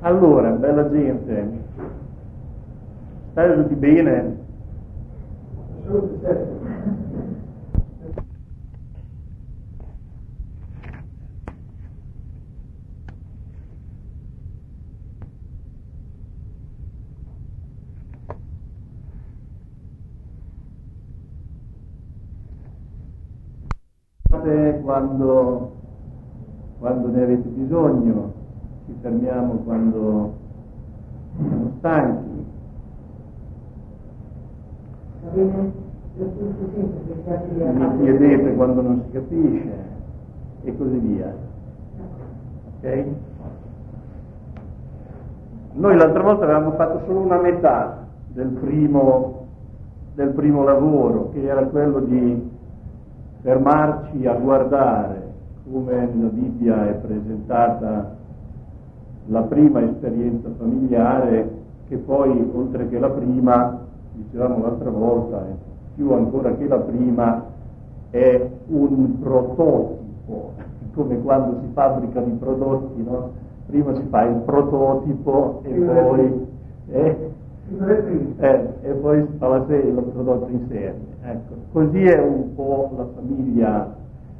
Allora, bella gente, state tutti bene? Quando ne avete bisogno, ci fermiamo quando siamo stanchi. Mi chiedete quando non si capisce e così via. Ok? Noi l'altra volta avevamo fatto solo una metà del primo lavoro, che era quello di fermarci a guardare come nella Bibbia è presentata la prima esperienza familiare, che poi, oltre che la prima, dicevamo l'altra volta, più ancora che la prima, è un prototipo, come quando si fabbricano i prodotti, no? Prima si fa il prototipo e poi si fa il prodotto in serie. Ecco, così è un po' la famiglia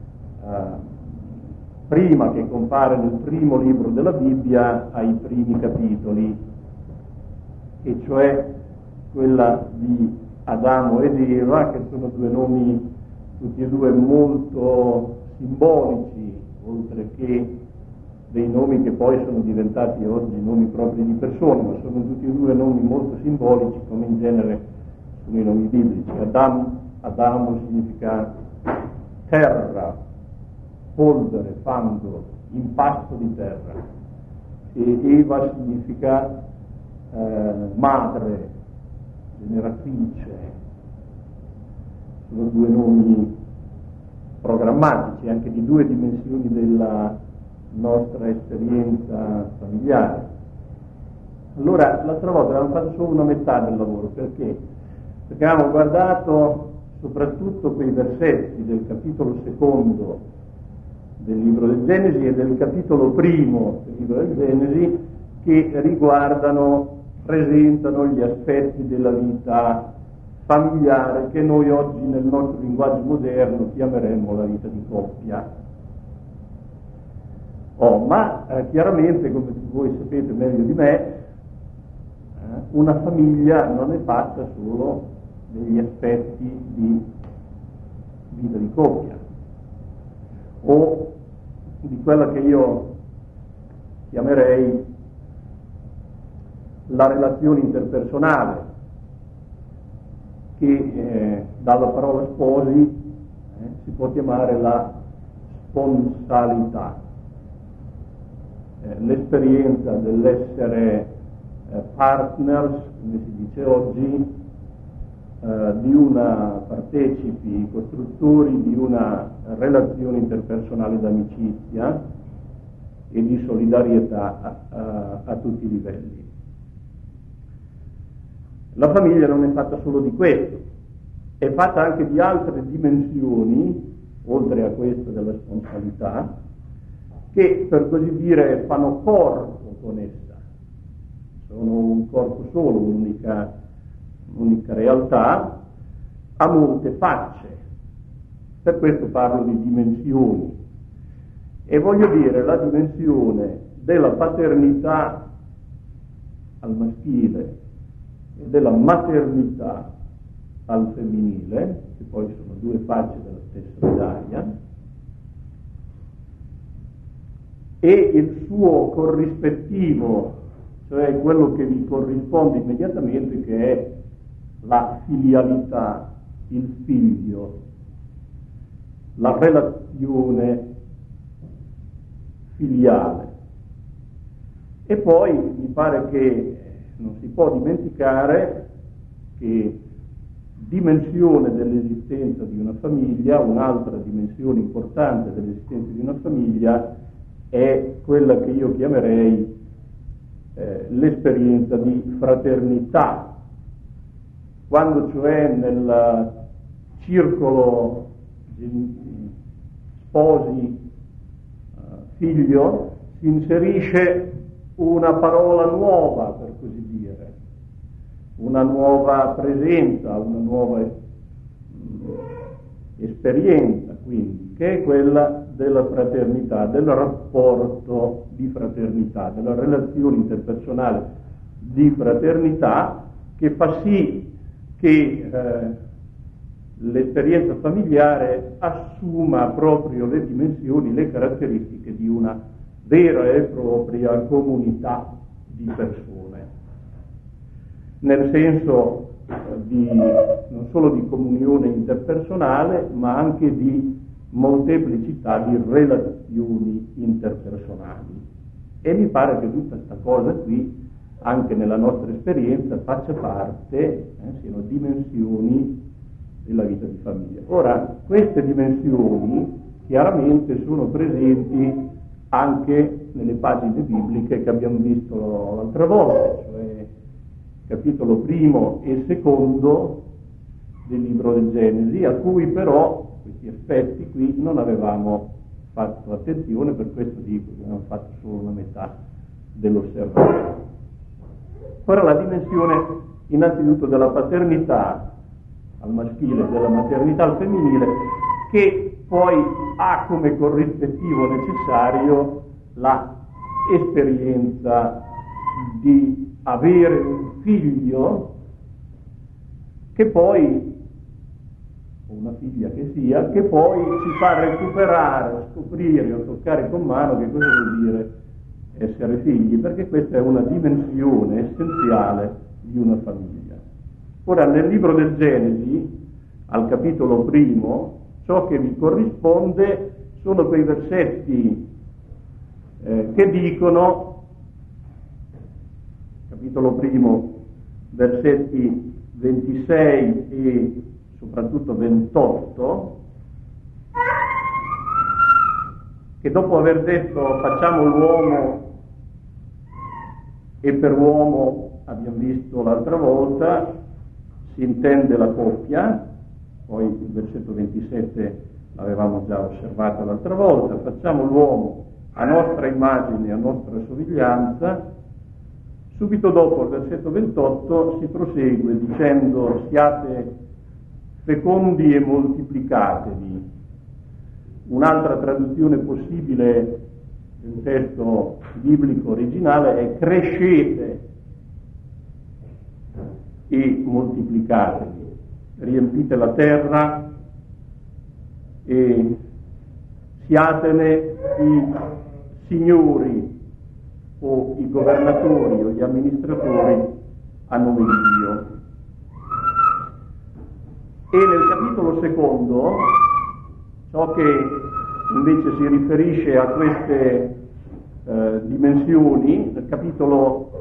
prima che compare nel primo libro della Bibbia ai primi capitoli, e cioè quella di Adamo ed Eva, che sono due nomi tutti e due molto simbolici, oltre che dei nomi che poi sono diventati oggi nomi propri di persone, ma sono tutti e due nomi molto simbolici, come in genere sono i nomi biblici. Adamo significa terra, polvere, fango, impasto di terra, e Eva significa madre, generatrice. Sono due nomi programmatici, anche di due dimensioni della nostra esperienza familiare. Allora, l'altra volta avevamo fatto solo una metà del lavoro, perché avevamo guardato soprattutto quei versetti del capitolo secondo del libro del Genesi e del capitolo primo del libro del Genesi, che presentano gli aspetti della vita familiare che noi oggi nel nostro linguaggio moderno chiameremmo la vita di coppia. Ma chiaramente, come voi sapete meglio di me, una famiglia non è fatta solo degli aspetti di vita di coppia, o di quella che io chiamerei la relazione interpersonale, che dalla parola sposi si può chiamare la sponsalità, l'esperienza dell'essere partners, come si dice oggi, di una partecipi, costruttori di una relazione interpersonale d'amicizia e di solidarietà a tutti i livelli. La famiglia non è fatta solo di questo, è fatta anche di altre dimensioni, oltre a questa della sponsalità, che per così dire fanno corpo con essa. Sono un corpo solo, un'unica realtà, ha molte facce. Per questo parlo di dimensioni, e voglio dire la dimensione della paternità al maschile e della maternità al femminile, che poi sono due facce della stessa medaglia, e il suo corrispettivo, cioè quello che vi corrisponde immediatamente, che è la filialità, il figlio, la relazione filiale. E poi mi pare che non si può dimenticare che dimensione dell'esistenza di una famiglia, un'altra dimensione importante dell'esistenza di una famiglia, è quella che io chiamerei l'esperienza di fraternità, quando cioè nel circolo sposi figlio si inserisce una parola nuova, per così dire, una nuova presenza, una nuova esperienza, quindi, che è quella della fraternità, del rapporto di fraternità, della relazione interpersonale di fraternità, che fa sì che l'esperienza familiare assuma proprio le dimensioni, le caratteristiche di una vera e propria comunità di persone, nel senso non solo di comunione interpersonale, ma anche di molteplicità di relazioni interpersonali. E mi pare che tutta questa cosa qui, anche nella nostra esperienza, faccia parte, siano dimensioni della vita di famiglia. Ora, queste dimensioni chiaramente sono presenti anche nelle pagine bibliche che abbiamo visto l'altra volta, cioè capitolo primo e secondo del libro del Genesi, a cui però questi aspetti qui non avevamo fatto attenzione, per questo dico che abbiamo fatto solo una metà dell'osservazione. Ora, la dimensione innanzitutto della paternità al maschile e della maternità al femminile, che poi ha come corrispettivo necessario la esperienza di avere un figlio che poi, o una figlia che sia, che poi ci fa recuperare, scoprire o toccare con mano che cosa vuol dire essere figli, perché questa è una dimensione essenziale di una famiglia. Ora, nel libro del Genesi, al capitolo primo, ciò che vi corrisponde sono quei versetti che dicono, capitolo primo, versetti 26 e soprattutto 28, che dopo aver detto facciamo l'uomo e per uomo, abbiamo visto l'altra volta, si intende la coppia, poi il versetto 27 l'avevamo già osservato l'altra volta, facciamo l'uomo a nostra immagine e a nostra somiglianza. Subito dopo il versetto 28 si prosegue dicendo siate fecondi e moltiplicatevi. Un'altra traduzione possibile del testo biblico originale è crescete e moltiplicatevi, riempite la terra e siatene i signori o i governatori o gli amministratori a nome di Dio. E nel capitolo secondo, ciò che invece si riferisce a queste dimensioni, nel capitolo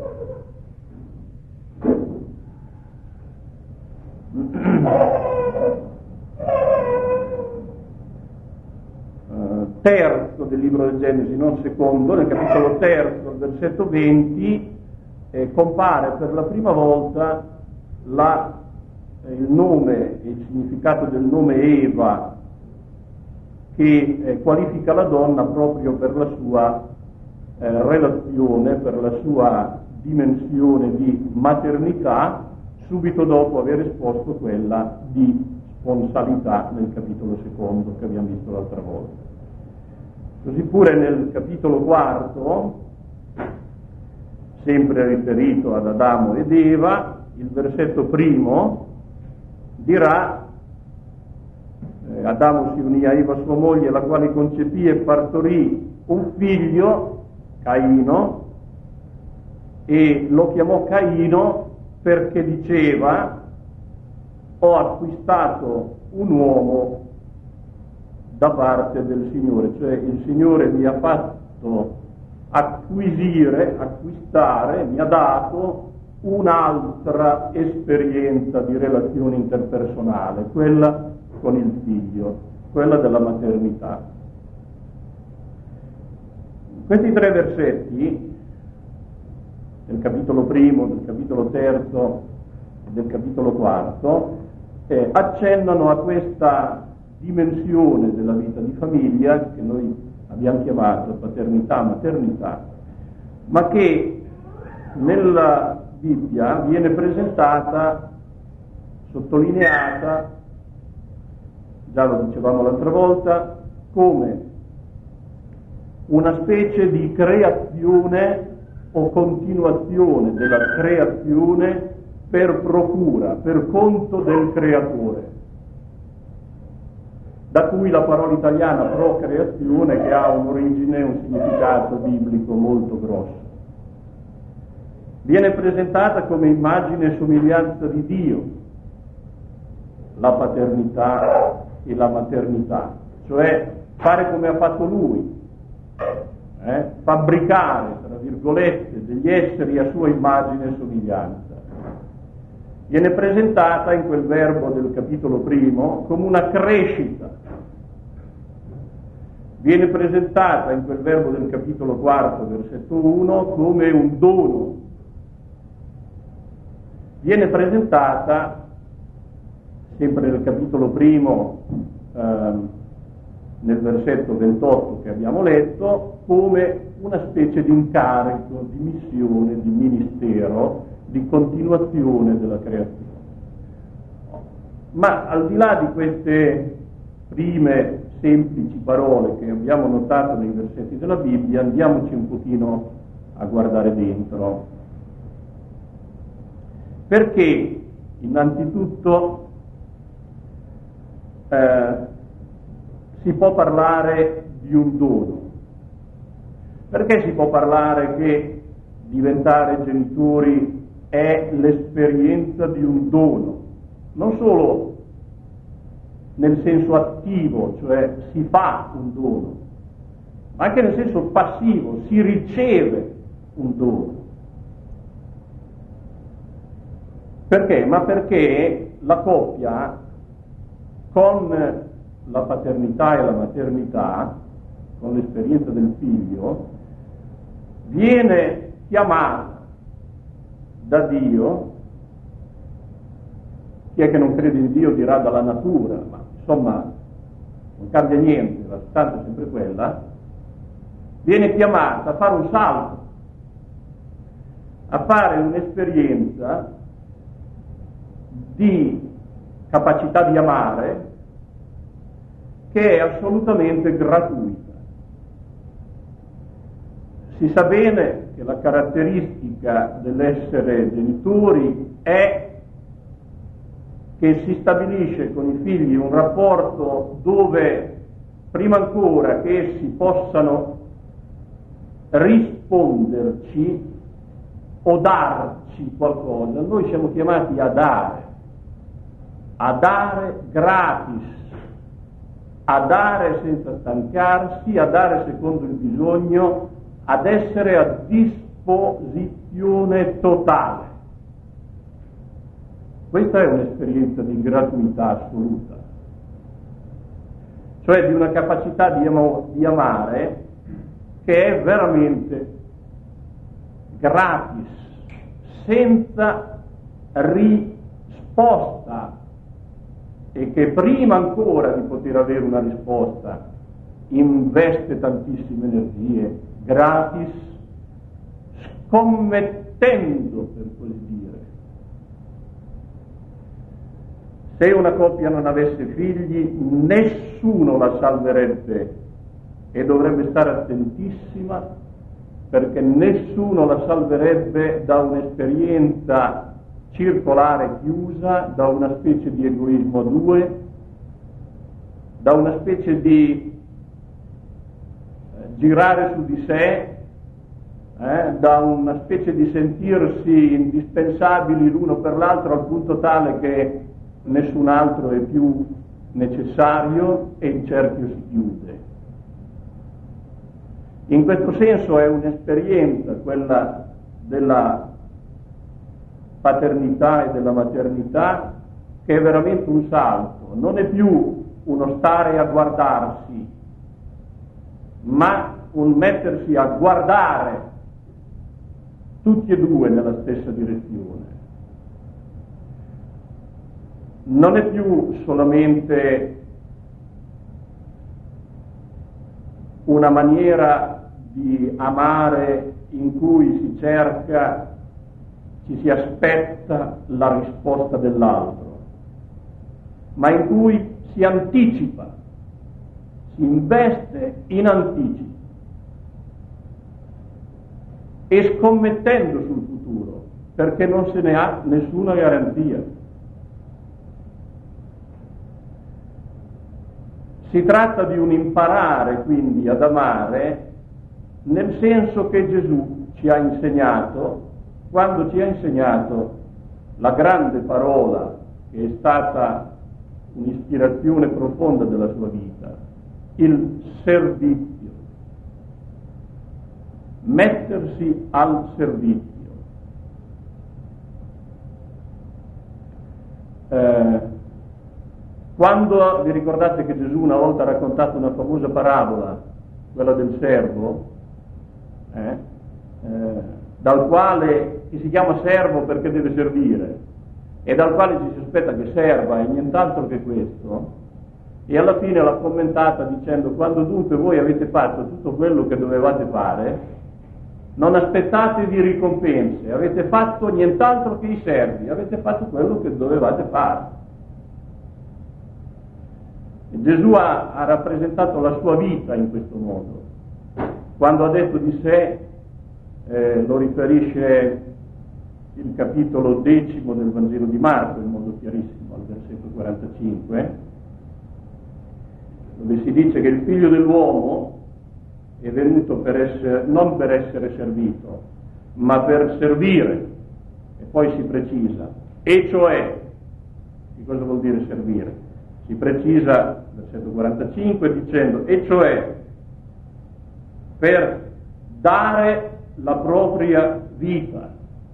terzo del libro del Genesi, non secondo, nel capitolo terzo, versetto 20, compare per la prima volta il nome e il significato del nome Eva, che qualifica la donna proprio per la sua relazione, per la sua dimensione di maternità, subito dopo aver esposto quella di sponsalità nel capitolo secondo che abbiamo visto l'altra volta. Così pure nel capitolo quarto, sempre riferito ad Adamo ed Eva, il versetto primo dirà Adamo si unì a Eva sua moglie, la quale concepì e partorì un figlio, Caino, e lo chiamò Caino perché diceva ho acquistato un uomo da parte del Signore, cioè il Signore mi ha fatto acquistare, mi ha dato un'altra esperienza di relazione interpersonale, quella con il figlio, quella della maternità. Questi tre versetti del capitolo primo, del capitolo terzo e del capitolo quarto accennano a questa dimensione della vita di famiglia che noi abbiamo chiamato paternità-maternità, ma che nella Bibbia viene presentata, sottolineata, già lo dicevamo l'altra volta, come una specie di creazione o continuazione della creazione per procura, per conto del creatore. Da cui la parola italiana procreazione, che ha un'origine, un significato biblico molto grosso. Viene presentata come immagine e somiglianza di Dio, la paternità e la maternità, cioè fare come ha fatto Lui, fabbricare, tra virgolette, degli esseri a sua immagine e somiglianza. Viene presentata in quel verbo del capitolo primo come una crescita, viene presentata in quel verbo del capitolo quarto, versetto 1, come un dono, viene presentata, sempre nel capitolo primo, nel versetto 28 che abbiamo letto, come una specie di incarico, di missione, di ministero, di continuazione della creazione. Ma al di là di queste prime semplici parole che abbiamo notato nei versetti della Bibbia, andiamoci un pochino a guardare dentro. Perché innanzitutto si può parlare di un dono? Perché si può parlare che diventare genitori è l'esperienza di un dono? Non solo nel senso attivo, cioè si fa un dono, ma anche nel senso passivo, si riceve un dono. Perché? Ma perché la coppia, con la paternità e la maternità, con l'esperienza del figlio, viene chiamata da Dio. Chi è che non crede in Dio dirà dalla natura, ma insomma non cambia niente, la sostanza è sempre quella. Viene chiamata a fare un salto, a fare un'esperienza di capacità di amare che è assolutamente gratuita. Si sa bene che la caratteristica dell'essere genitori è che si stabilisce con i figli un rapporto dove, prima ancora che essi possano risponderci o darci qualcosa, noi siamo chiamati a dare gratis, a dare senza stancarsi, a dare secondo il bisogno, ad essere a disposizione totale. Questa è un'esperienza di gratuità assoluta, cioè di una capacità di amare che è veramente gratis, senza risposta, e che prima ancora di poter avere una risposta investe tantissime energie, gratis, scommettendo, per così dire. Se una coppia non avesse figli, nessuno la salverebbe, e dovrebbe stare attentissima, perché nessuno la salverebbe da un'esperienza circolare chiusa, da una specie di egoismo a due, da una specie di girare su di sé, da una specie di sentirsi indispensabili l'uno per l'altro, al punto tale che nessun altro è più necessario e il cerchio si chiude. In questo senso è un'esperienza, quella della paternità e della maternità, che è veramente un salto, non è più uno stare a guardarsi, ma un mettersi a guardare tutti e due nella stessa direzione. Non è più solamente una maniera di amare in cui si cerca, ci si aspetta la risposta dell'altro, ma in cui si anticipa, si investe in anticipo e scommettendo sul futuro, perché non se ne ha nessuna garanzia. Si tratta di un imparare quindi ad amare, nel senso che Gesù ci ha insegnato, quando ci ha insegnato la grande parola che è stata un'ispirazione profonda della sua vita, il servizio, mettersi al servizio. Quando vi ricordate che Gesù una volta ha raccontato una famosa parabola, quella del servo, dal quale, che si chiama servo perché deve servire, e dal quale ci si aspetta che serva e nient'altro che questo, e alla fine l'ha commentata dicendo: quando dunque voi avete fatto tutto quello che dovevate fare, non aspettatevi ricompense, avete fatto nient'altro che i servi, avete fatto quello che dovevate fare. E Gesù ha rappresentato la sua vita in questo modo. Quando ha detto di sé, lo riferisce il capitolo 10 del Vangelo di Marco in modo chiarissimo, al versetto 45, dove si dice che il figlio dell'uomo è venuto non per essere servito, ma per servire, e poi si precisa, e cioè, che cosa vuol dire servire? Si precisa, versetto 45, dicendo, e cioè per dare la propria vita,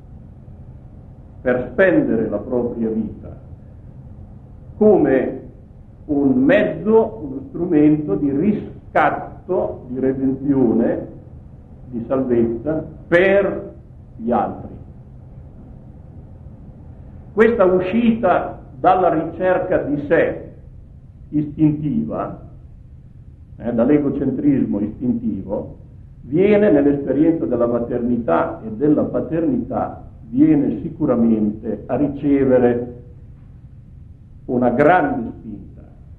per spendere la propria vita, come un mezzo, uno strumento di riscatto, di redenzione, di salvezza per gli altri. Questa uscita dalla ricerca di sé istintiva, dall'egocentrismo istintivo, viene nell'esperienza della maternità e della paternità, viene sicuramente a ricevere una grande spinta.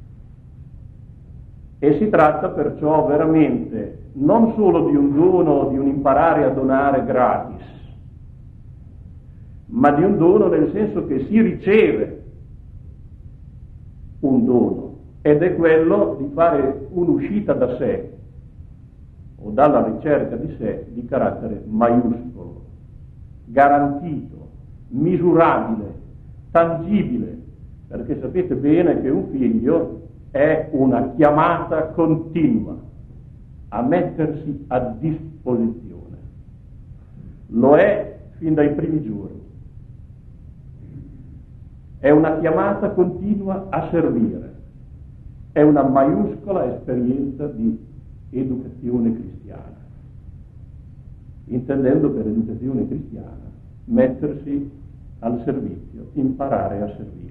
E si tratta perciò veramente non solo di un dono, di un imparare a donare gratis, ma di un dono nel senso che si riceve un dono, ed è quello di fare un'uscita da sé o dalla ricerca di sé di carattere maiuscolo, garantito, misurabile, tangibile, perché sapete bene che un figlio è una chiamata continua a mettersi a disposizione. Lo è fin dai primi giorni. È una chiamata continua a servire. È una maiuscola esperienza di educazione cristiana. Intendendo per educazione cristiana mettersi al servizio, imparare a servire.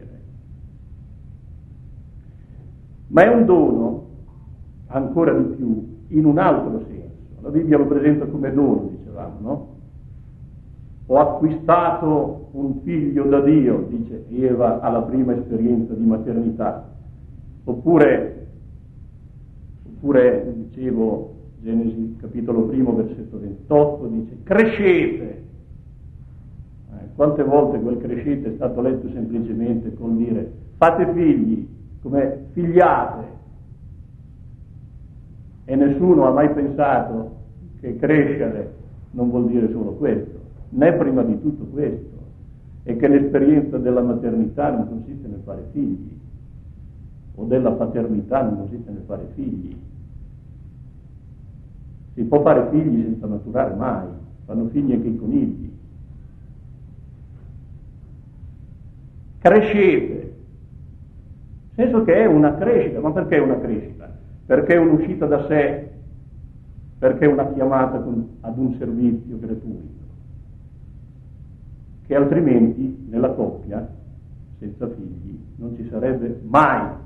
Ma è un dono, ancora di più, in un altro senso. La Bibbia lo presenta come dono, dicevamo, no? Ho acquistato un figlio da Dio, dice Eva alla prima esperienza di maternità. Oppure dicevo, Genesi capitolo 1, versetto 28, dice crescete. Quante volte quel crescete è stato letto semplicemente con dire fate figli, come figliate, e nessuno ha mai pensato che crescere non vuol dire solo questo, né prima di tutto questo, e che l'esperienza della maternità non consiste nel fare figli, o della paternità non consiste nel fare figli. Si può fare figli senza maturare mai, fanno figli anche i conigli. Crescete, nel senso che è una crescita. Ma perché è una crescita? Perché è un'uscita da sé, perché è una chiamata ad un servizio gratuito, che altrimenti nella coppia, senza figli, non ci sarebbe mai.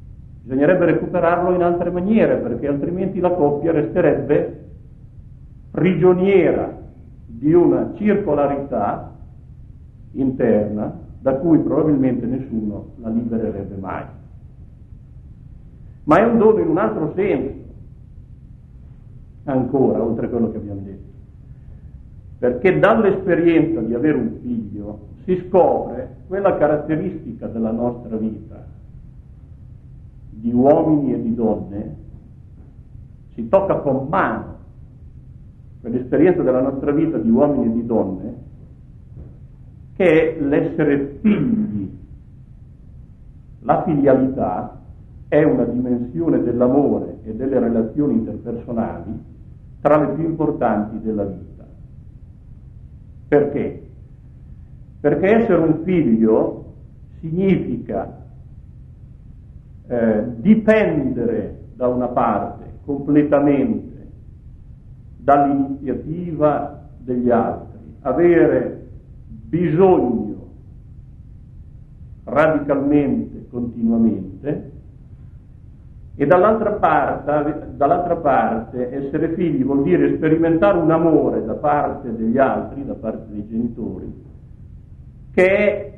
Bisognerebbe recuperarlo in altre maniere, perché altrimenti la coppia resterebbe prigioniera di una circolarità interna da cui probabilmente nessuno la libererebbe mai. Ma è un dono in un altro senso, ancora, oltre a quello che abbiamo detto. Perché dall'esperienza di avere un figlio si scopre quella caratteristica della nostra vita, di uomini e di donne, si tocca con mano quell'esperienza della nostra vita di uomini e di donne, che è l'essere figli. La filialità è una dimensione dell'amore e delle relazioni interpersonali tra le più importanti della vita. Perché? Perché essere un figlio significa dipendere da una parte completamente dall'iniziativa degli altri, avere bisogno radicalmente, continuamente, e dall'altra parte essere figli vuol dire sperimentare un amore da parte degli altri, da parte dei genitori, che è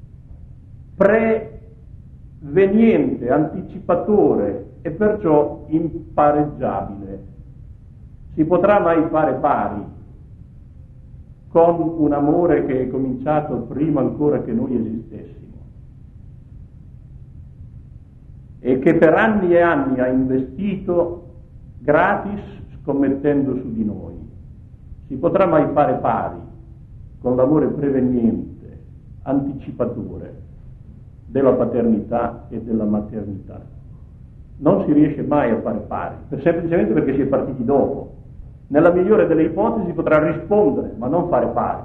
preveniente, anticipatore e perciò impareggiabile. Si potrà mai fare pari con un amore che è cominciato prima ancora che noi esistessimo e che per anni e anni ha investito gratis scommettendo su di noi. Si potrà mai fare pari con l'amore preveniente, anticipatore della paternità e della maternità? Non si riesce mai a fare pari, semplicemente perché si è partiti dopo. Nella migliore delle ipotesi potrà rispondere, ma non fare pari.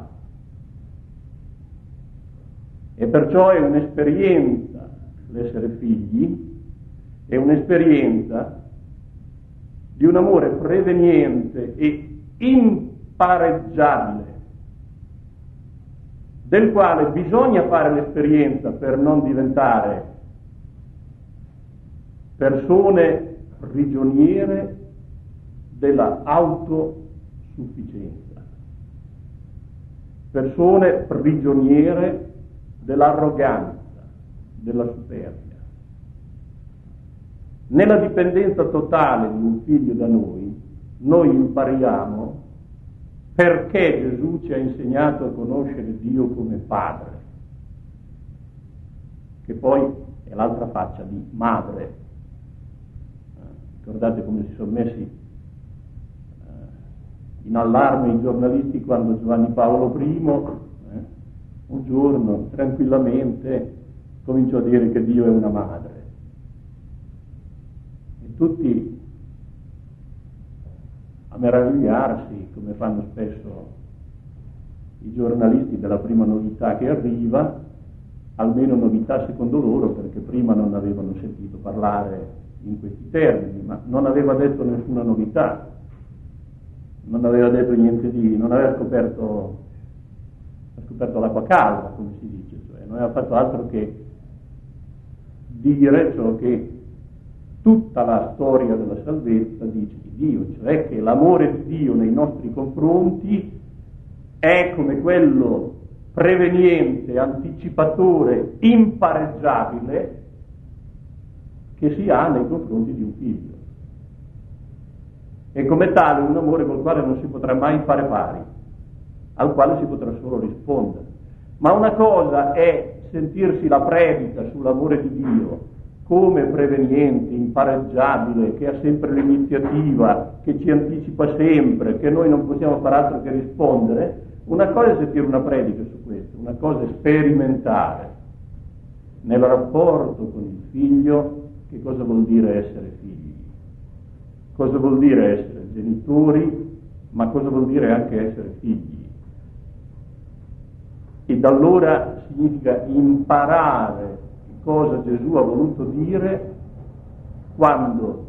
E perciò è un'esperienza l'essere figli, è un'esperienza di un amore preveniente e impareggiabile, del quale bisogna fare l'esperienza per non diventare persone prigioniere della autosufficienza, persone prigioniere dell'arroganza, della superbia. Nella dipendenza totale di un figlio da noi impariamo perché Gesù ci ha insegnato a conoscere Dio come Padre, che poi è l'altra faccia di madre. Ricordate come si sono messi in allarme i giornalisti quando Giovanni Paolo I un giorno tranquillamente cominciò a dire che Dio è una madre, e tutti a meravigliarsi, come fanno spesso i giornalisti della prima novità che arriva, almeno novità secondo loro, perché prima non avevano sentito parlare in questi termini, ma non aveva detto nessuna novità, non aveva detto niente non aveva scoperto l'acqua calda, come si dice, cioè non aveva fatto altro che dire ciò che tutta la storia della salvezza dice di Dio, cioè che l'amore di Dio nei nostri confronti è come quello preveniente, anticipatore, impareggiabile che si ha nei confronti di un figlio. E come tale un amore col quale non si potrà mai fare pari, al quale si potrà solo rispondere. Ma una cosa è sentirsi la predica sull'amore di Dio come preveniente, impareggiabile, che ha sempre l'iniziativa, che ci anticipa sempre, che noi non possiamo fare altro che rispondere. Una cosa è sentire una predica su questo, una cosa è sperimentare nel rapporto con il figlio che cosa vuol dire essere figli. Cosa vuol dire essere genitori, ma cosa vuol dire anche essere figli? E da allora significa imparare cosa Gesù ha voluto dire quando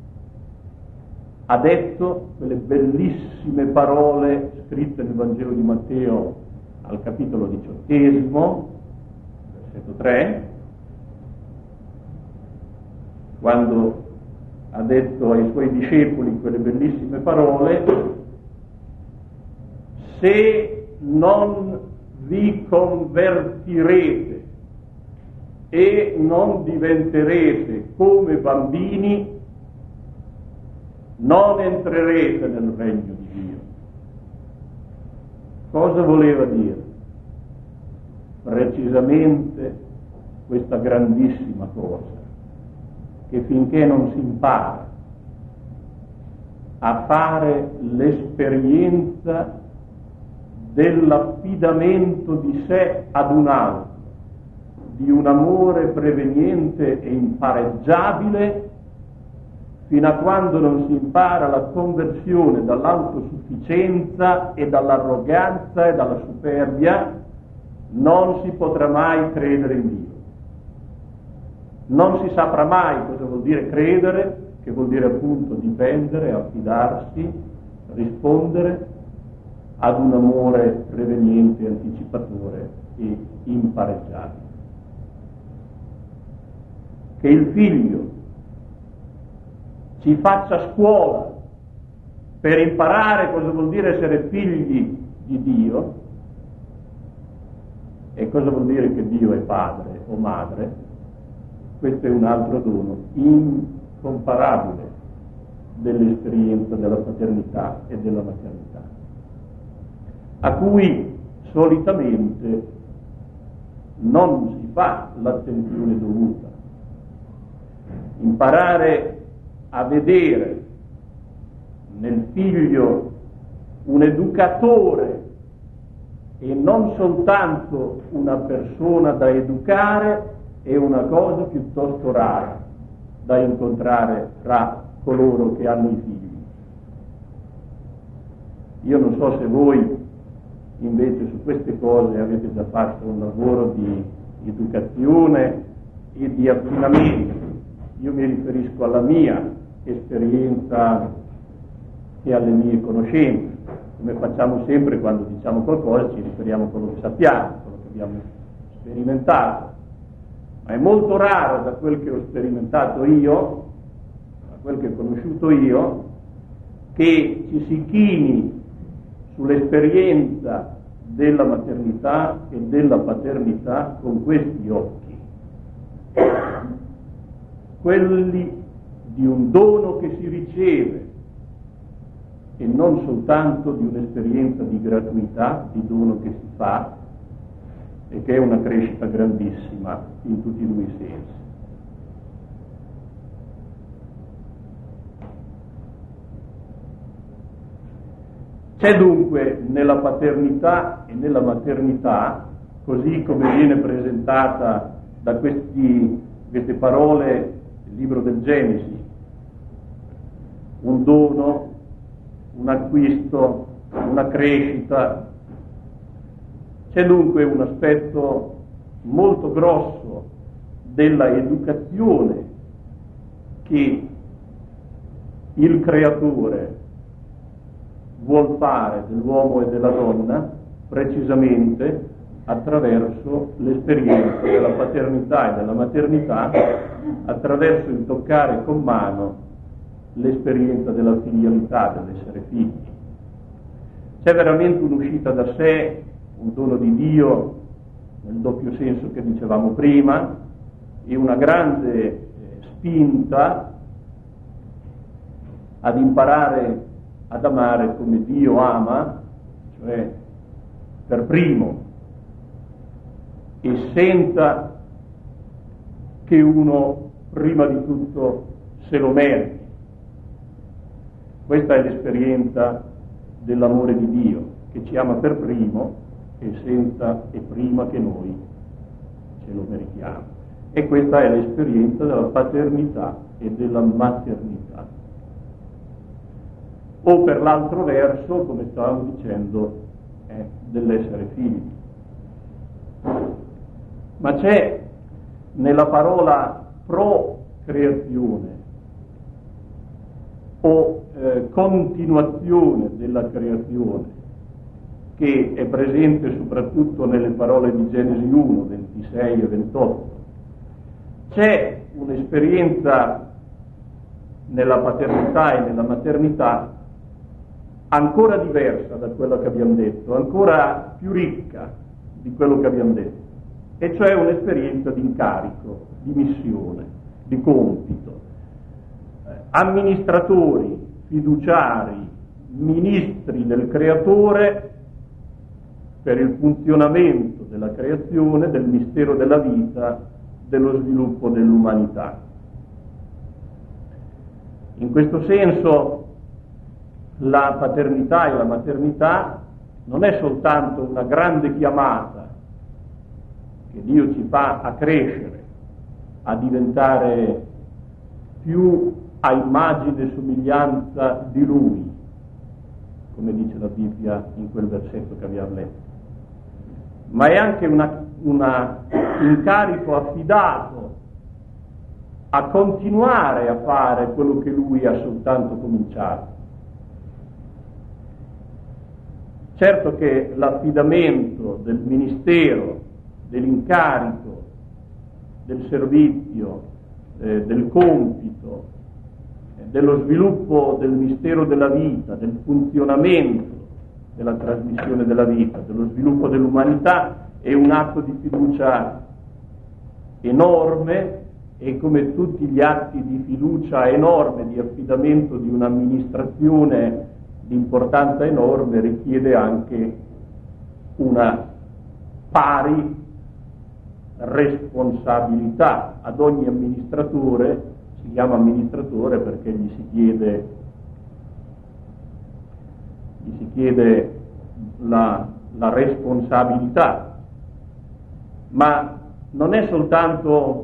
ha detto quelle bellissime parole scritte nel Vangelo di Matteo al capitolo 18, versetto 3, quando ha detto ai suoi discepoli quelle bellissime parole: se non vi convertirete e non diventerete come bambini, non entrerete nel regno di Dio. Cosa voleva dire? Precisamente questa grandissima cosa, che finché non si impara a fare l'esperienza dell'affidamento di sé ad un altro, di un amore preveniente e impareggiabile, fino a quando non si impara la conversione dall'autosufficienza e dall'arroganza e dalla superbia, non si potrà mai credere in Dio. Non si saprà mai cosa vuol dire credere, che vuol dire appunto dipendere, affidarsi, rispondere ad un amore preveniente, anticipatore e impareggiabile. Che il figlio ci faccia scuola per imparare cosa vuol dire essere figli di Dio e cosa vuol dire che Dio è padre o madre, questo è un altro dono incomparabile dell'esperienza della paternità e della maternità, a cui solitamente non si fa l'attenzione dovuta. Imparare a vedere nel figlio un educatore e non soltanto una persona da educare è una cosa piuttosto rara da incontrare tra coloro che hanno i figli. Io non so se voi invece su queste cose avete già fatto un lavoro di educazione e di affinamento. Io mi riferisco alla mia esperienza e alle mie conoscenze. Come facciamo sempre quando diciamo qualcosa, ci riferiamo a quello che sappiamo, a quello che abbiamo sperimentato. Ma è molto raro, da quel che ho sperimentato io, da quel che ho conosciuto io, che ci si chini sull'esperienza della maternità e della paternità con questi occhi, quelli di un dono che si riceve e non soltanto di un'esperienza di gratuità, di dono che si fa e che è una crescita grandissima in tutti e due i sensi. C'è dunque nella paternità e nella maternità, così come viene presentata da queste parole del libro del Genesi, un dono, un acquisto, una crescita. C'è dunque un aspetto molto grosso della educazione che il Creatore vuol fare dell'uomo e della donna precisamente attraverso l'esperienza della paternità e della maternità, attraverso il toccare con mano l'esperienza della filialità, dell'essere figli. C'è veramente un'uscita da sé, un dono di Dio nel doppio senso che dicevamo prima, e una grande spinta ad imparare ad amare come Dio ama, cioè per primo, e senza che uno prima di tutto se lo meriti. Questa è l'esperienza dell'amore di Dio, che ci ama per primo e senza e prima che noi ce lo meritiamo. E questa è l'esperienza della paternità e della maternità. O per l'altro verso, come stavamo dicendo, è dell'essere figli. Ma c'è nella parola procreazione o continuazione della creazione, che è presente soprattutto nelle parole di Genesi 1, 26 e 28. C'è un'esperienza nella paternità e nella maternità ancora diversa da quello che abbiamo detto, ancora più ricca di quello che abbiamo detto, e cioè un'esperienza di incarico, di missione, di compito. Amministratori, fiduciari, ministri del Creatore per il funzionamento della creazione, del mistero della vita, dello sviluppo dell'umanità. In questo senso la paternità e la maternità non è soltanto una grande chiamata che Dio ci fa a crescere, a diventare più a immagine e somiglianza di Lui, come dice la Bibbia in quel versetto che abbiamo letto, ma è anche un incarico affidato a continuare a fare quello che Lui ha soltanto cominciato. Certo che l'affidamento del ministero, dell'incarico, del servizio, del compito, dello sviluppo del mistero della vita, del funzionamento della trasmissione della vita, dello sviluppo dell'umanità è un atto di fiducia enorme, e come tutti gli atti di fiducia enorme, di affidamento di un'amministrazione di importanza enorme, richiede anche una pari responsabilità. Ad ogni amministratore, si chiama amministratore perché gli si chiede la responsabilità, ma non è soltanto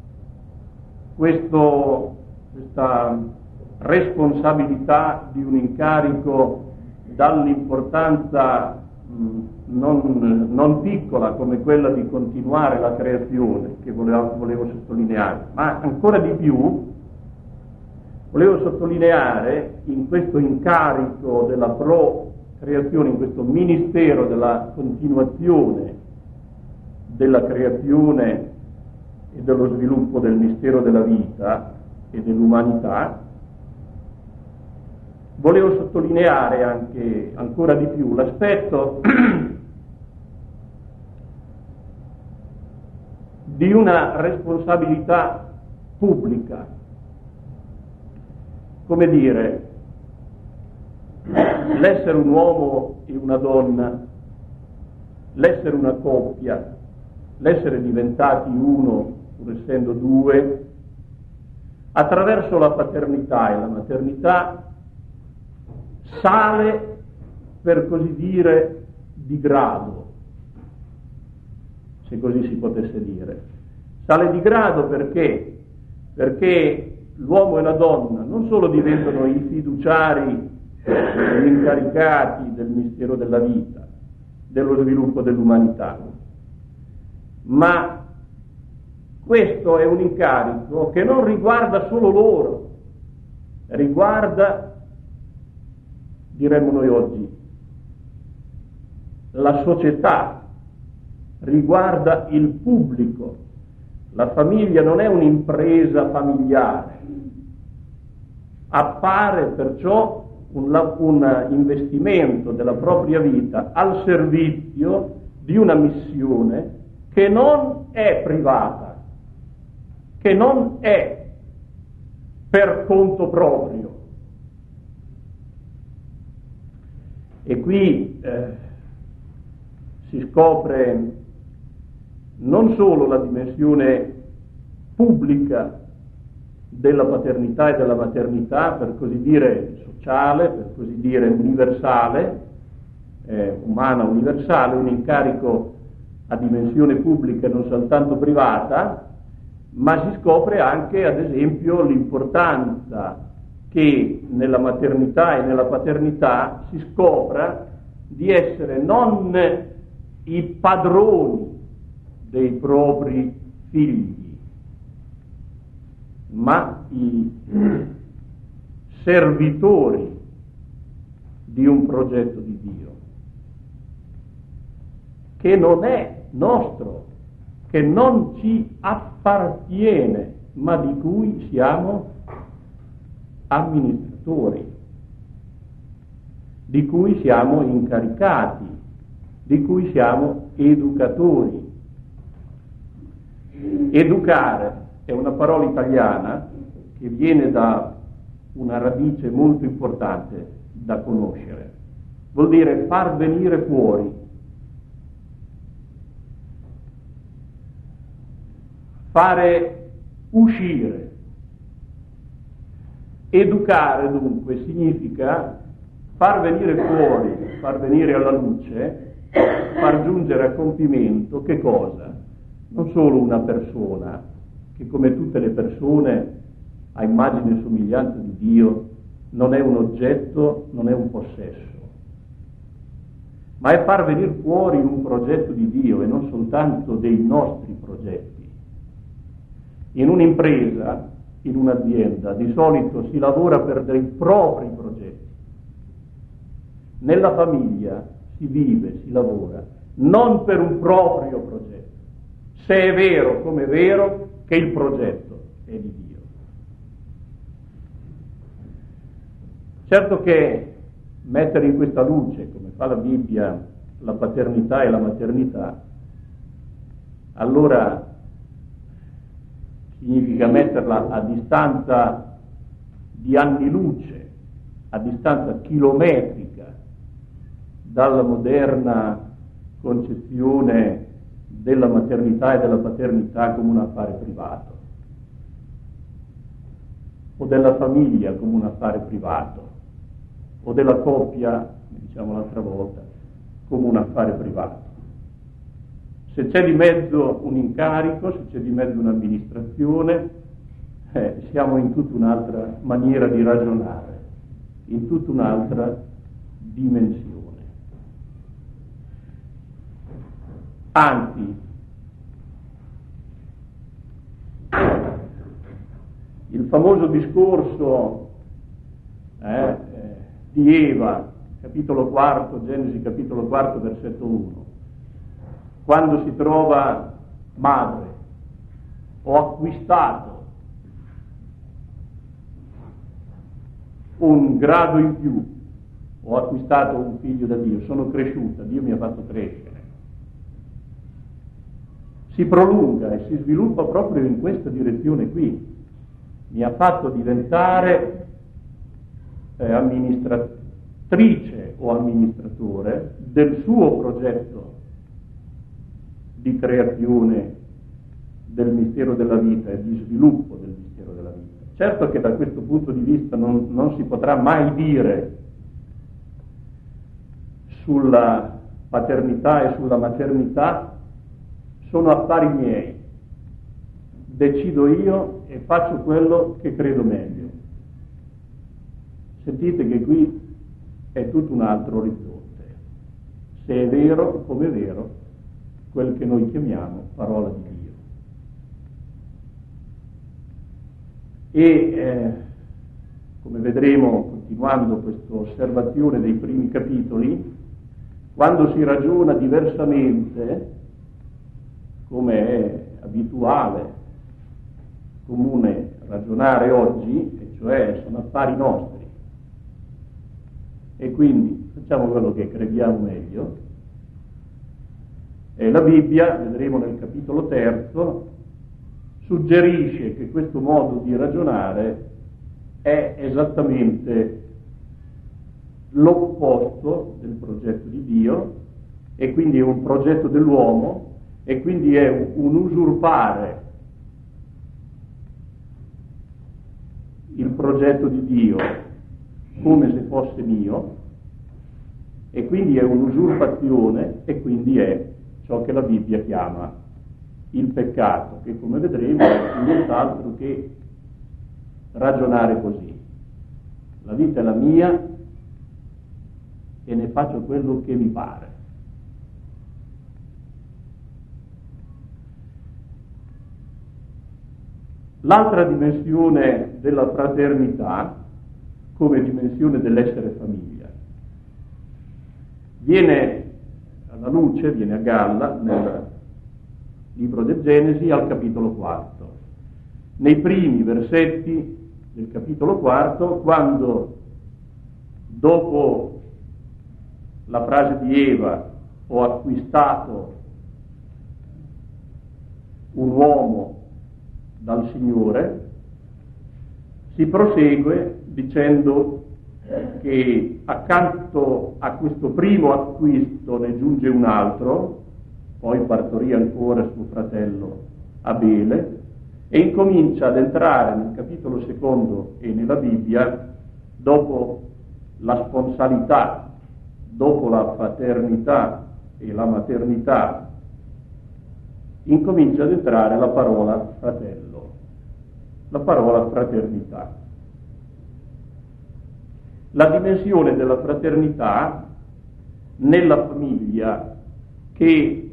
questa responsabilità di un incarico dall'importanza non piccola come quella di continuare la creazione, che volevo sottolineare, ma ancora di più volevo sottolineare in questo incarico della procreazione, in questo ministero della continuazione della creazione e dello sviluppo del mistero della vita e dell'umanità, volevo sottolineare anche ancora di più l'aspetto di una responsabilità pubblica, come dire, l'essere un uomo e una donna, l'essere una coppia, l'essere diventati uno pur essendo due, attraverso la paternità e la maternità sale, per così dire, di grado, se così si potesse dire. Sale di grado perché l'uomo e la donna non solo diventano i fiduciari, gli incaricati del mistero della vita, dello sviluppo dell'umanità, ma questo è un incarico che non riguarda solo loro, riguarda, diremmo noi oggi, la società, riguarda il pubblico. La famiglia non è un'impresa familiare, appare perciò un investimento della propria vita al servizio di una missione che non è privata, che non è per conto proprio. E qui si scopre non solo la dimensione pubblica della paternità e della maternità, per così dire sociale, per così dire universale, umana universale, un incarico a dimensione pubblica e non soltanto privata, ma si scopre anche, ad esempio, l'importanza che nella maternità e nella paternità si scopra di essere non i padroni dei propri figli, ma i servitori di un progetto di Dio, che non è nostro, che non ci appartiene, ma di cui siamo amministratori. di cui siamo incaricati, di cui siamo educatori. Educare è una parola italiana che viene da una radice molto importante da conoscere. Vuol dire far venire fuori. Fare uscire. Educare dunque significa far venire fuori, far venire alla luce, far giungere a compimento che cosa? Non solo una persona, che come tutte le persone a immagine e somiglianza di Dio non è un oggetto, non è un possesso, ma è far venire fuori un progetto di Dio e non soltanto dei nostri progetti. In un'impresa, in un'azienda, di solito si lavora per dei propri progetti. Nella famiglia si vive, si lavora, non per un proprio progetto, se è vero come è vero che il progetto è di Dio. Certo che mettere in questa luce, come fa la Bibbia, la paternità e la maternità, allora significa metterla a distanza di anni luce, a distanza chilometrica dalla moderna concezione della maternità e della paternità come un affare privato, o della famiglia come un affare privato, o della coppia, diciamo l'altra volta, come un affare privato. Se c'è di mezzo un incarico, se c'è di mezzo un'amministrazione, siamo in tutta un'altra maniera di ragionare, in tutta un'altra dimensione. Anzi, il famoso discorso di Eva, capitolo 4, Genesi capitolo 4, versetto 1, quando si trova madre, ho acquistato un grado in più, ho acquistato un figlio da Dio, sono cresciuta, Dio mi ha fatto crescere. Si prolunga e si sviluppa proprio in questa direzione qui. Mi ha fatto diventare amministratrice o amministratore del suo progetto di creazione del mistero della vita e di sviluppo del mistero della vita. Certo che da questo punto di vista non si potrà mai dire sulla paternità e sulla maternità sono affari miei, decido io e faccio quello che credo meglio. Sentite che qui è tutto un altro orizzonte, se è vero come è vero quel che noi chiamiamo parola di Dio. E come vedremo continuando questa osservazione dei primi capitoli, quando si ragiona diversamente, come è abituale, comune ragionare oggi, e cioè sono affari nostri, e quindi facciamo quello che crediamo meglio, e la Bibbia, vedremo nel capitolo 3, suggerisce che questo modo di ragionare è esattamente l'opposto del progetto di Dio, e quindi è un progetto dell'uomo, e quindi è un usurpare il progetto di Dio come se fosse mio, e quindi è un'usurpazione, e quindi è ciò che la Bibbia chiama il peccato, che come vedremo è nient'altro che ragionare così. La vita è la mia e ne faccio quello che mi pare. L'altra dimensione della fraternità, come dimensione dell'essere famiglia, viene alla luce, viene a galla nel libro del Genesi al capitolo 4. Nei primi versetti del capitolo 4, quando dopo la frase di Eva, ho acquistato un uomo dal Signore, si prosegue dicendo che accanto a questo primo acquisto ne giunge un altro, poi partorì ancora suo fratello Abele, e incomincia ad entrare nel capitolo secondo e nella Bibbia, dopo la sponsalità, dopo la paternità e la maternità, incomincia ad entrare la parola fratello, la parola fraternità. La dimensione della fraternità nella famiglia che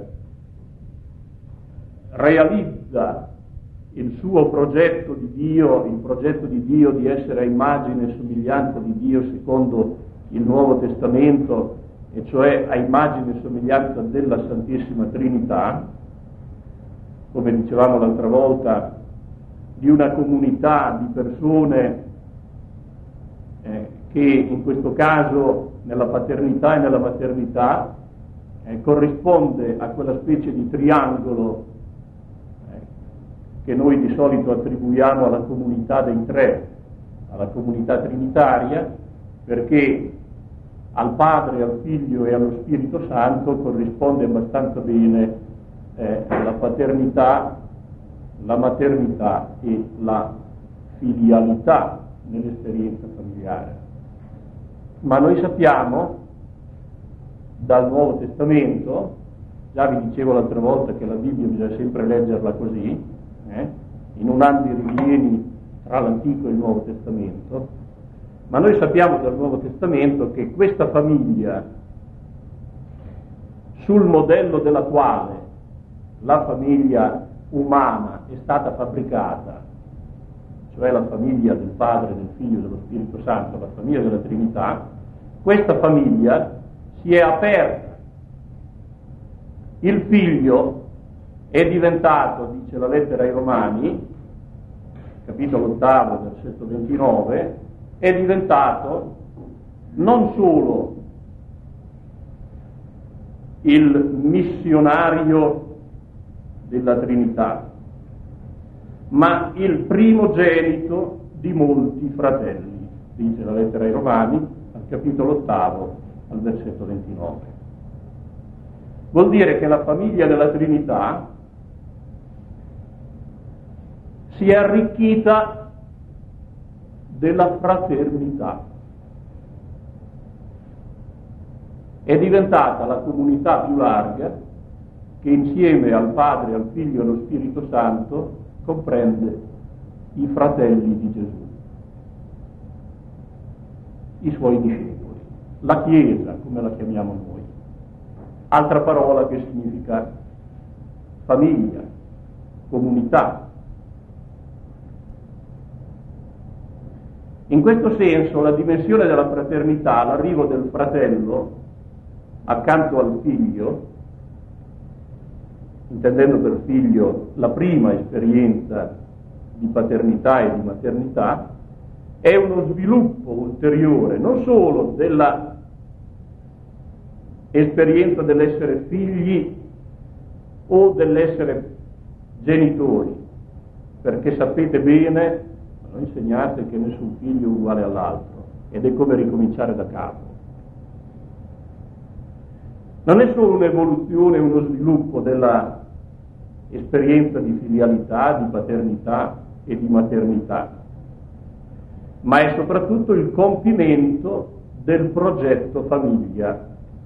realizza il suo progetto di Dio, il progetto di Dio di essere a immagine e somiglianza di Dio secondo il Nuovo Testamento, e cioè a immagine e somiglianza della Santissima Trinità, come dicevamo l'altra volta, di una comunità di persone che in questo caso nella paternità e nella maternità corrisponde a quella specie di triangolo che noi di solito attribuiamo alla comunità dei tre, alla comunità trinitaria, perché al Padre, al Figlio e allo Spirito Santo corrisponde abbastanza bene la paternità, la maternità e la filialità nell'esperienza familiare. Ma noi sappiamo dal Nuovo Testamento, già vi dicevo l'altra volta che la Bibbia bisogna sempre leggerla così, in un anno di rivieni tra l'Antico e il Nuovo Testamento, ma noi sappiamo dal Nuovo Testamento che questa famiglia, sul modello della quale la famiglia umana è stata fabbricata, cioè la famiglia del Padre, del Figlio e dello Spirito Santo, la famiglia della Trinità, questa famiglia si è aperta. Il Figlio è diventato, dice la lettera ai Romani, capitolo 8, versetto 29, è diventato non solo il missionario della Trinità, ma il primogenito di molti fratelli, dice la lettera ai Romani, al capitolo 8, al versetto 29. Vuol dire che la famiglia della Trinità si è arricchita della fraternità. È diventata la comunità più larga che insieme al Padre, al Figlio e allo Spirito Santo comprende i fratelli di Gesù, i suoi discepoli, la Chiesa, come la chiamiamo noi. Altra parola che significa famiglia, comunità. In questo senso la dimensione della fraternità, l'arrivo del fratello accanto al figlio, intendendo per figlio la prima esperienza di paternità e di maternità, è uno sviluppo ulteriore non solo della esperienza dell'essere figli o dell'essere genitori, perché sapete bene, non insegnate che nessun figlio è uguale all'altro ed è come ricominciare da capo. Non è solo un'evoluzione, uno sviluppo della esperienza di filialità, di paternità e di maternità, ma è soprattutto il compimento del progetto famiglia,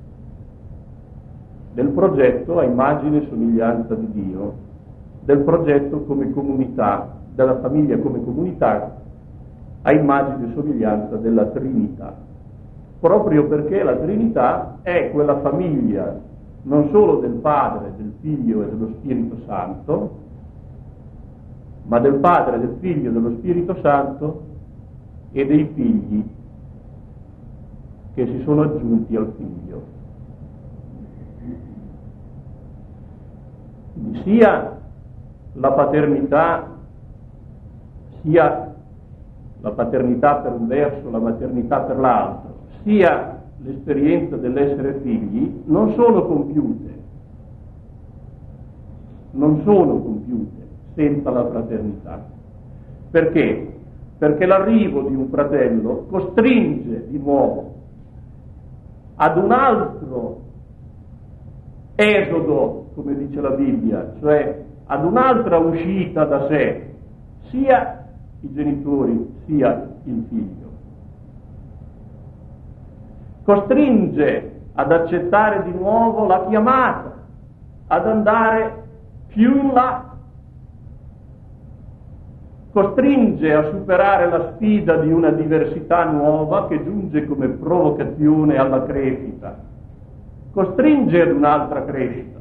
del progetto a immagine e somiglianza di Dio, del progetto come comunità, della famiglia come comunità a immagine e somiglianza della Trinità, proprio perché la Trinità è quella famiglia non solo del Padre, del Figlio e dello Spirito Santo, ma del Padre, del Figlio e dello Spirito Santo e dei figli che si sono aggiunti al Figlio. Quindi sia la paternità, sia la paternità per un verso, la maternità per l'altro, sia l'esperienza dell'essere figli non sono compiute senza la fraternità. Perché? Perché l'arrivo di un fratello costringe di nuovo ad un altro esodo, come dice la Bibbia, cioè ad un'altra uscita da sé, sia i genitori sia il figlio. Costringe ad accettare di nuovo la chiamata, ad andare più in là, costringe a superare la sfida di una diversità nuova che giunge come provocazione alla crescita, costringe ad un'altra crescita,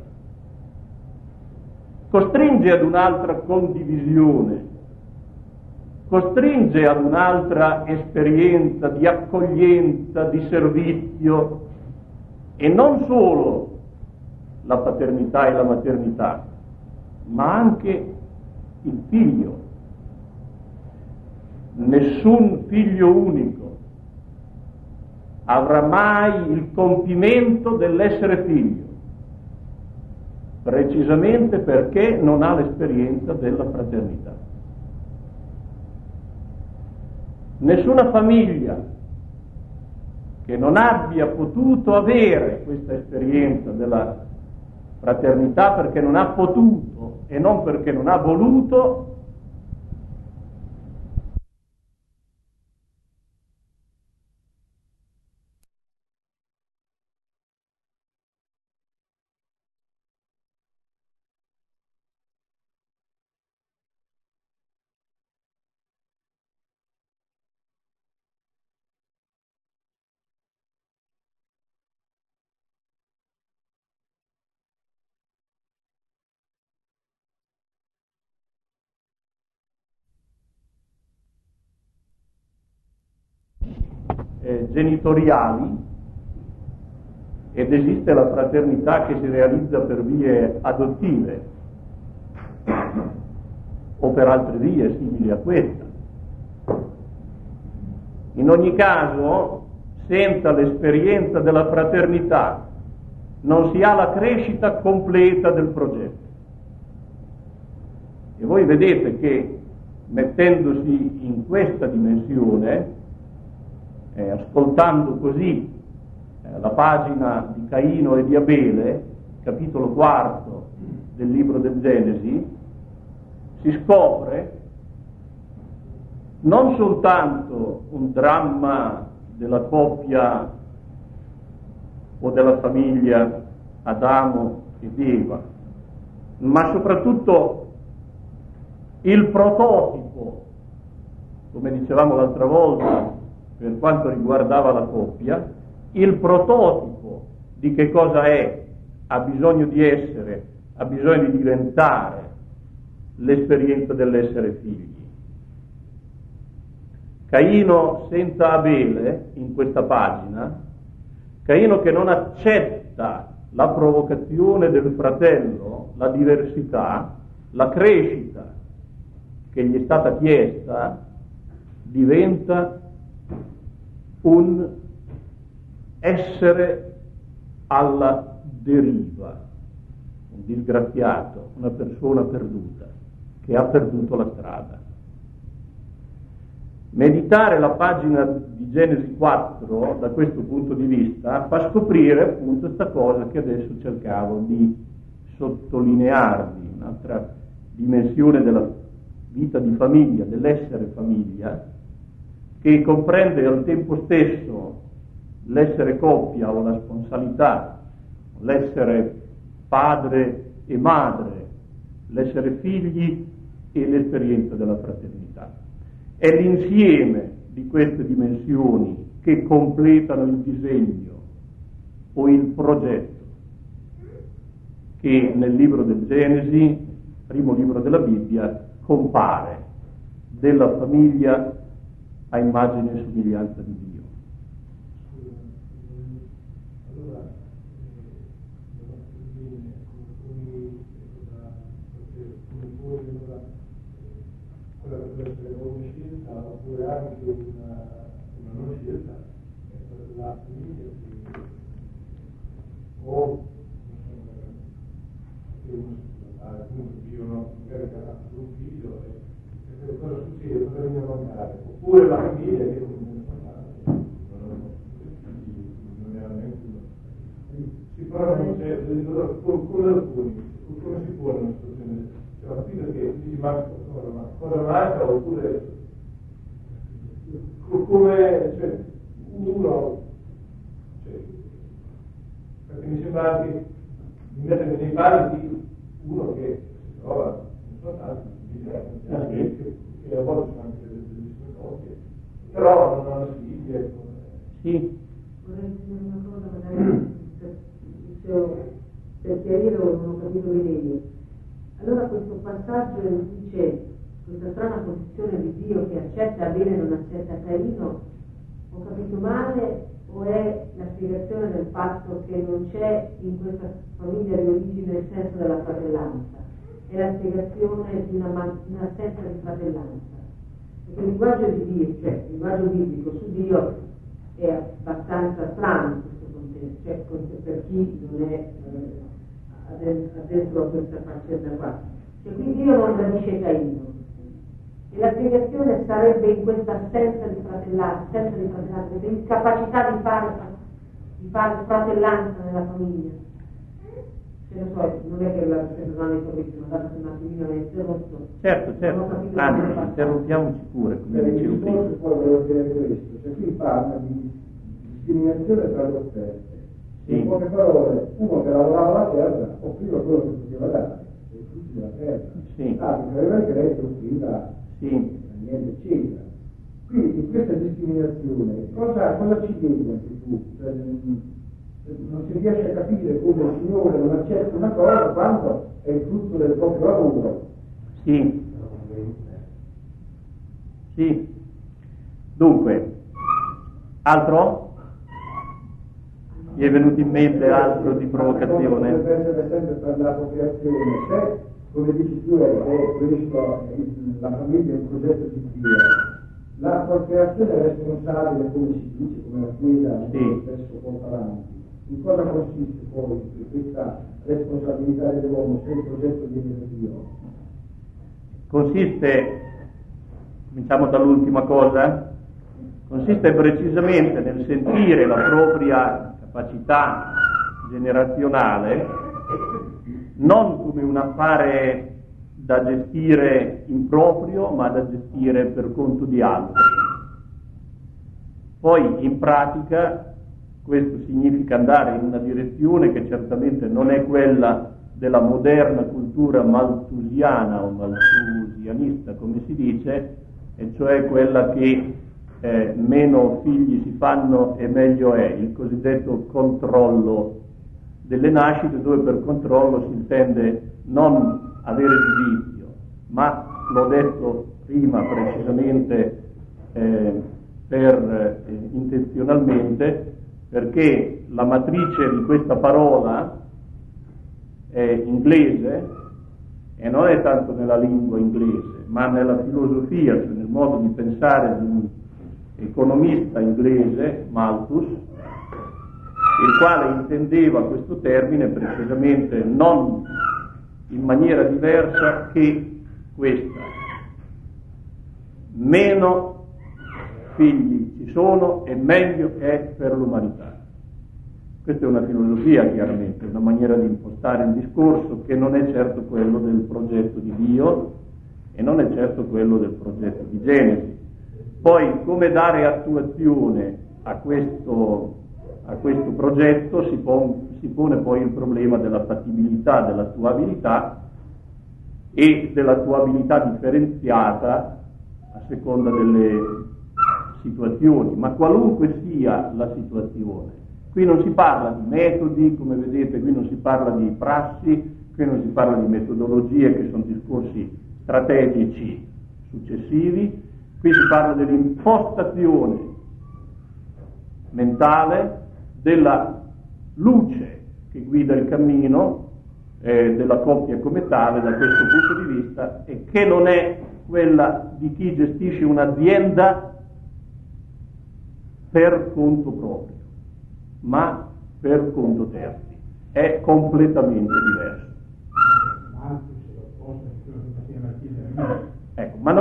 costringe ad un'altra condivisione, costringe ad un'altra esperienza di accoglienza, di servizio, e non solo la paternità e la maternità, ma anche il figlio. Nessun figlio unico avrà mai il compimento dell'essere figlio, precisamente perché non ha l'esperienza della fraternità. Nessuna famiglia che non abbia potuto avere questa esperienza della fraternità perché non ha potuto e non perché non ha voluto, genitoriali, ed esiste la fraternità che si realizza per vie adottive o per altre vie simili a questa. In ogni caso, senza l'esperienza della fraternità non si ha la crescita completa del progetto. E voi vedete che mettendosi in questa dimensione, ascoltando così la pagina di Caino e di Abele, capitolo 4 del libro del Genesi, si scopre non soltanto un dramma della coppia o della famiglia Adamo ed Eva, ma soprattutto il prototipo, come dicevamo l'altra volta, per quanto riguardava la coppia, il prototipo di che cosa è, ha bisogno di essere, ha bisogno di diventare l'esperienza dell'essere figli. Caino senza Abele, in questa pagina, Caino che non accetta la provocazione del fratello, la diversità, la crescita che gli è stata chiesta, diventa un essere alla deriva, un disgraziato, una persona perduta, che ha perduto la strada. Meditare la pagina di Genesi 4 da questo punto di vista fa scoprire appunto questa cosa che adesso cercavo di sottolinearvi, un'altra dimensione della vita di famiglia, dell'essere famiglia, che comprende al tempo stesso l'essere coppia o la sponsalità, l'essere padre e madre, l'essere figli e l'esperienza della fraternità. È l'insieme di queste dimensioni che completano il disegno o il progetto che nel libro del Genesi, primo libro della Bibbia, compare della famiglia a immagine e somiglianza di Dio. Allora, quella deve essere una scelta oppure anche una non scelta, la famiglia comunque vivono magari a un figlio e cosa succede? Cosa viene a mancare? Oppure la famiglia che comunque non era neanche uno. Si parlano come alcuni, come si pone una situazione? Cioè, ho capito che dici ma cosa manca oppure come, cioè, uno, cioè, perché mi sembra anche di mettermi nei panni di uno che si trova in sua casa, che a volte sono anche delle sue cose, però non hanno figli, ecco. Sì. Vorrei dire una cosa, magari per chiarire o non ho capito bene io. Allora questo passaggio in cui c'è questa strana posizione di Dio che accetta Abele e non accetta Caino, ho capito male o è la spiegazione del fatto che non c'è in questa famiglia di origine il senso della fratellanza? È la spiegazione di un'assenza di fratellanza? Perché il linguaggio di Dio, cioè il linguaggio biblico su Dio è abbastanza strano in questo contesto, cioè per chi non è addentro a questa faccenda qua. Cioè qui Dio non tradisce Caino. E la spiegazione sarebbe in questa assenza di fratellanza, questa incapacità di fare fratellanza nella famiglia. Se lo so, non è che la persona è corretta, ma dato che un attimino è interrotto. Certo, anzi, interrompiamoci pure, come dicevo prima. Poi volevo dire questo, cioè qui parla di discriminazione tra le offerte. Sì. In poche parole, uno che lavorava la terra offriva quello che poteva dare, i frutti della terra. Sì. L'altro che aveva il greco offriva niente, eccetera. Quindi in questa discriminazione cosa ci vedi anche tu? Cioè, non si riesce a capire come il Signore non accetta una cosa quando è il frutto del proprio lavoro. Sì. Dunque, altro? Mi è venuto in mente altro di provocazione? Deve essere sempre per la procreazione. Se, come dici tu, è questo la famiglia è un progetto di Dio, la procreazione è responsabile, come si dice, come la Chiesa spesso porta avanti. In cosa consiste poi questa responsabilità dell'uomo se il progetto viene da Dio? Consiste, cominciamo dall'ultima cosa, consiste precisamente nel sentire la propria capacità generazionale non come un affare da gestire in proprio, ma da gestire per conto di altri. Poi in pratica questo significa andare in una direzione che certamente non è quella della moderna cultura malthusiana o malthusianista, come si dice, e cioè quella che meno figli si fanno e meglio è, il cosiddetto controllo delle nascite, dove per controllo si intende non avere giudizio, ma l'ho detto prima precisamente intenzionalmente, perché la matrice di questa parola è inglese e non è tanto nella lingua inglese, ma nella filosofia, cioè nel modo di pensare di un economista inglese, Malthus, il quale intendeva questo termine precisamente non in maniera diversa che questa: meno figli ci sono e meglio è per l'umanità. Questa è una filosofia, chiaramente, una maniera di impostare il discorso che non è certo quello del progetto di Dio e non è certo quello del progetto di Genesi. Poi, come dare attuazione a questo progetto si pone poi il problema della fattibilità, dell'attuabilità e dell'attuabilità differenziata a seconda delle situazioni, ma qualunque sia la situazione. Qui non si parla di metodi, come vedete, qui non si parla di prassi, qui non si parla di metodologie, che sono discorsi strategici successivi, qui si parla dell'impostazione mentale, della luce che guida il cammino della coppia come tale da questo punto di vista, e che non è quella di chi gestisce un'azienda per conto proprio, ma per conto terzi. È completamente diverso. Ma anche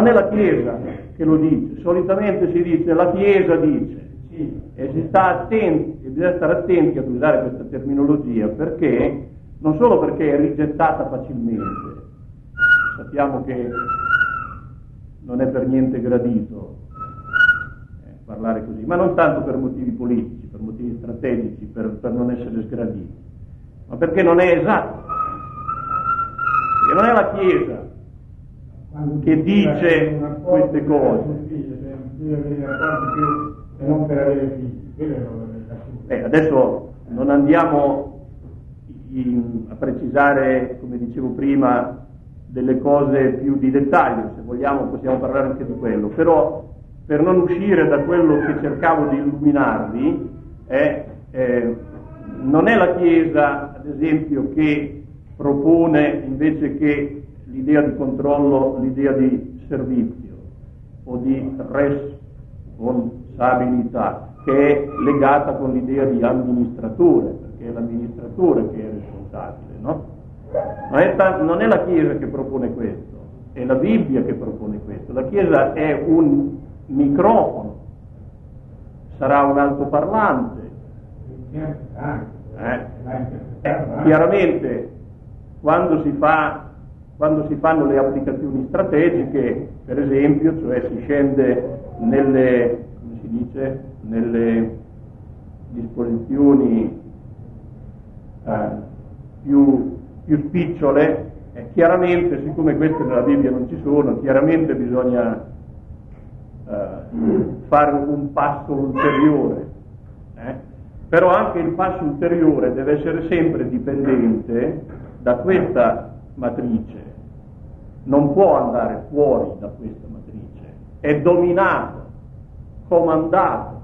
non è la Chiesa che lo dice, solitamente si dice la Chiesa dice, e si sta attenti, e bisogna stare attenti ad usare questa terminologia, perché non solo perché è rigettata facilmente, sappiamo che non è per niente gradito parlare così, ma non tanto per motivi politici, per motivi strategici, per non essere sgraditi, ma perché non è esatto, perché non è la Chiesa che dice queste cose. Non per avere figli, adesso non andiamo a precisare, come dicevo prima, delle cose più di dettaglio, se vogliamo possiamo parlare anche di quello, però per non uscire da quello che cercavo di illuminarvi, non è la Chiesa, ad esempio, che propone invece che l'idea di controllo, l'idea di servizio o di responsabilità, che è legata con l'idea di amministratore, perché è l'amministratore che è responsabile, no? Non è la Chiesa che propone questo, è la Bibbia che propone questo. La Chiesa è un microfono, sarà un altoparlante. Chiaramente quando si fanno le applicazioni strategiche, per esempio, cioè si scende nelle disposizioni più spicciole, chiaramente, siccome queste nella Bibbia non ci sono, chiaramente bisogna fare un passo ulteriore, però anche il passo ulteriore deve essere sempre dipendente da questa matrice, non può andare fuori da questa matrice, è dominato, comandato,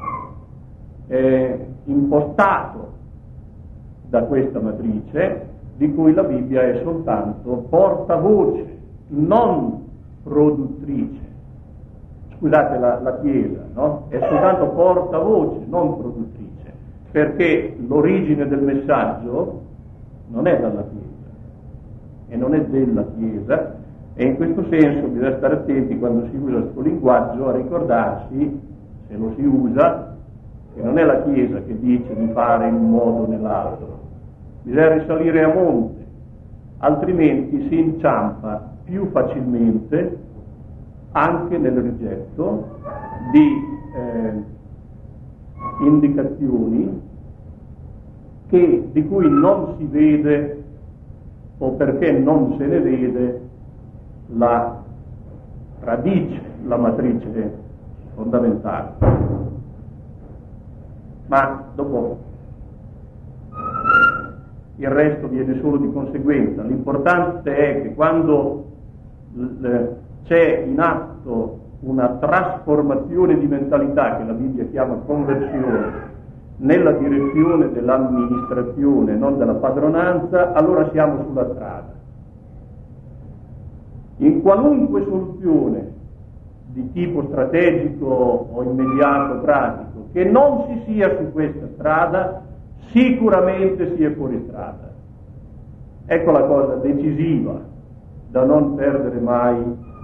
impostato da questa matrice, di cui la Bibbia è soltanto portavoce, non produttrice. Scusate, la Chiesa, no? È soltanto portavoce, non produttrice, perché l'origine del messaggio non è dalla Chiesa e non è della Chiesa, e in questo senso bisogna stare attenti quando si usa questo linguaggio a ricordarsi, se lo si usa, che non è la Chiesa che dice di fare in un modo o nell'altro. Bisogna risalire a monte, altrimenti si inciampa più facilmente anche nel rigetto di indicazioni di cui non si vede, o perché non se ne vede, la radice, la matrice fondamentale. Ma dopo il resto viene solo di conseguenza. L'importante è che quando c'è in atto una trasformazione di mentalità, che la Bibbia chiama conversione, nella direzione dell'amministrazione, non della padronanza, allora siamo sulla strada. In qualunque soluzione di tipo strategico o immediato, pratico, che non si sia su questa strada, sicuramente si è fuori strada. Ecco la cosa decisiva da non perdere mai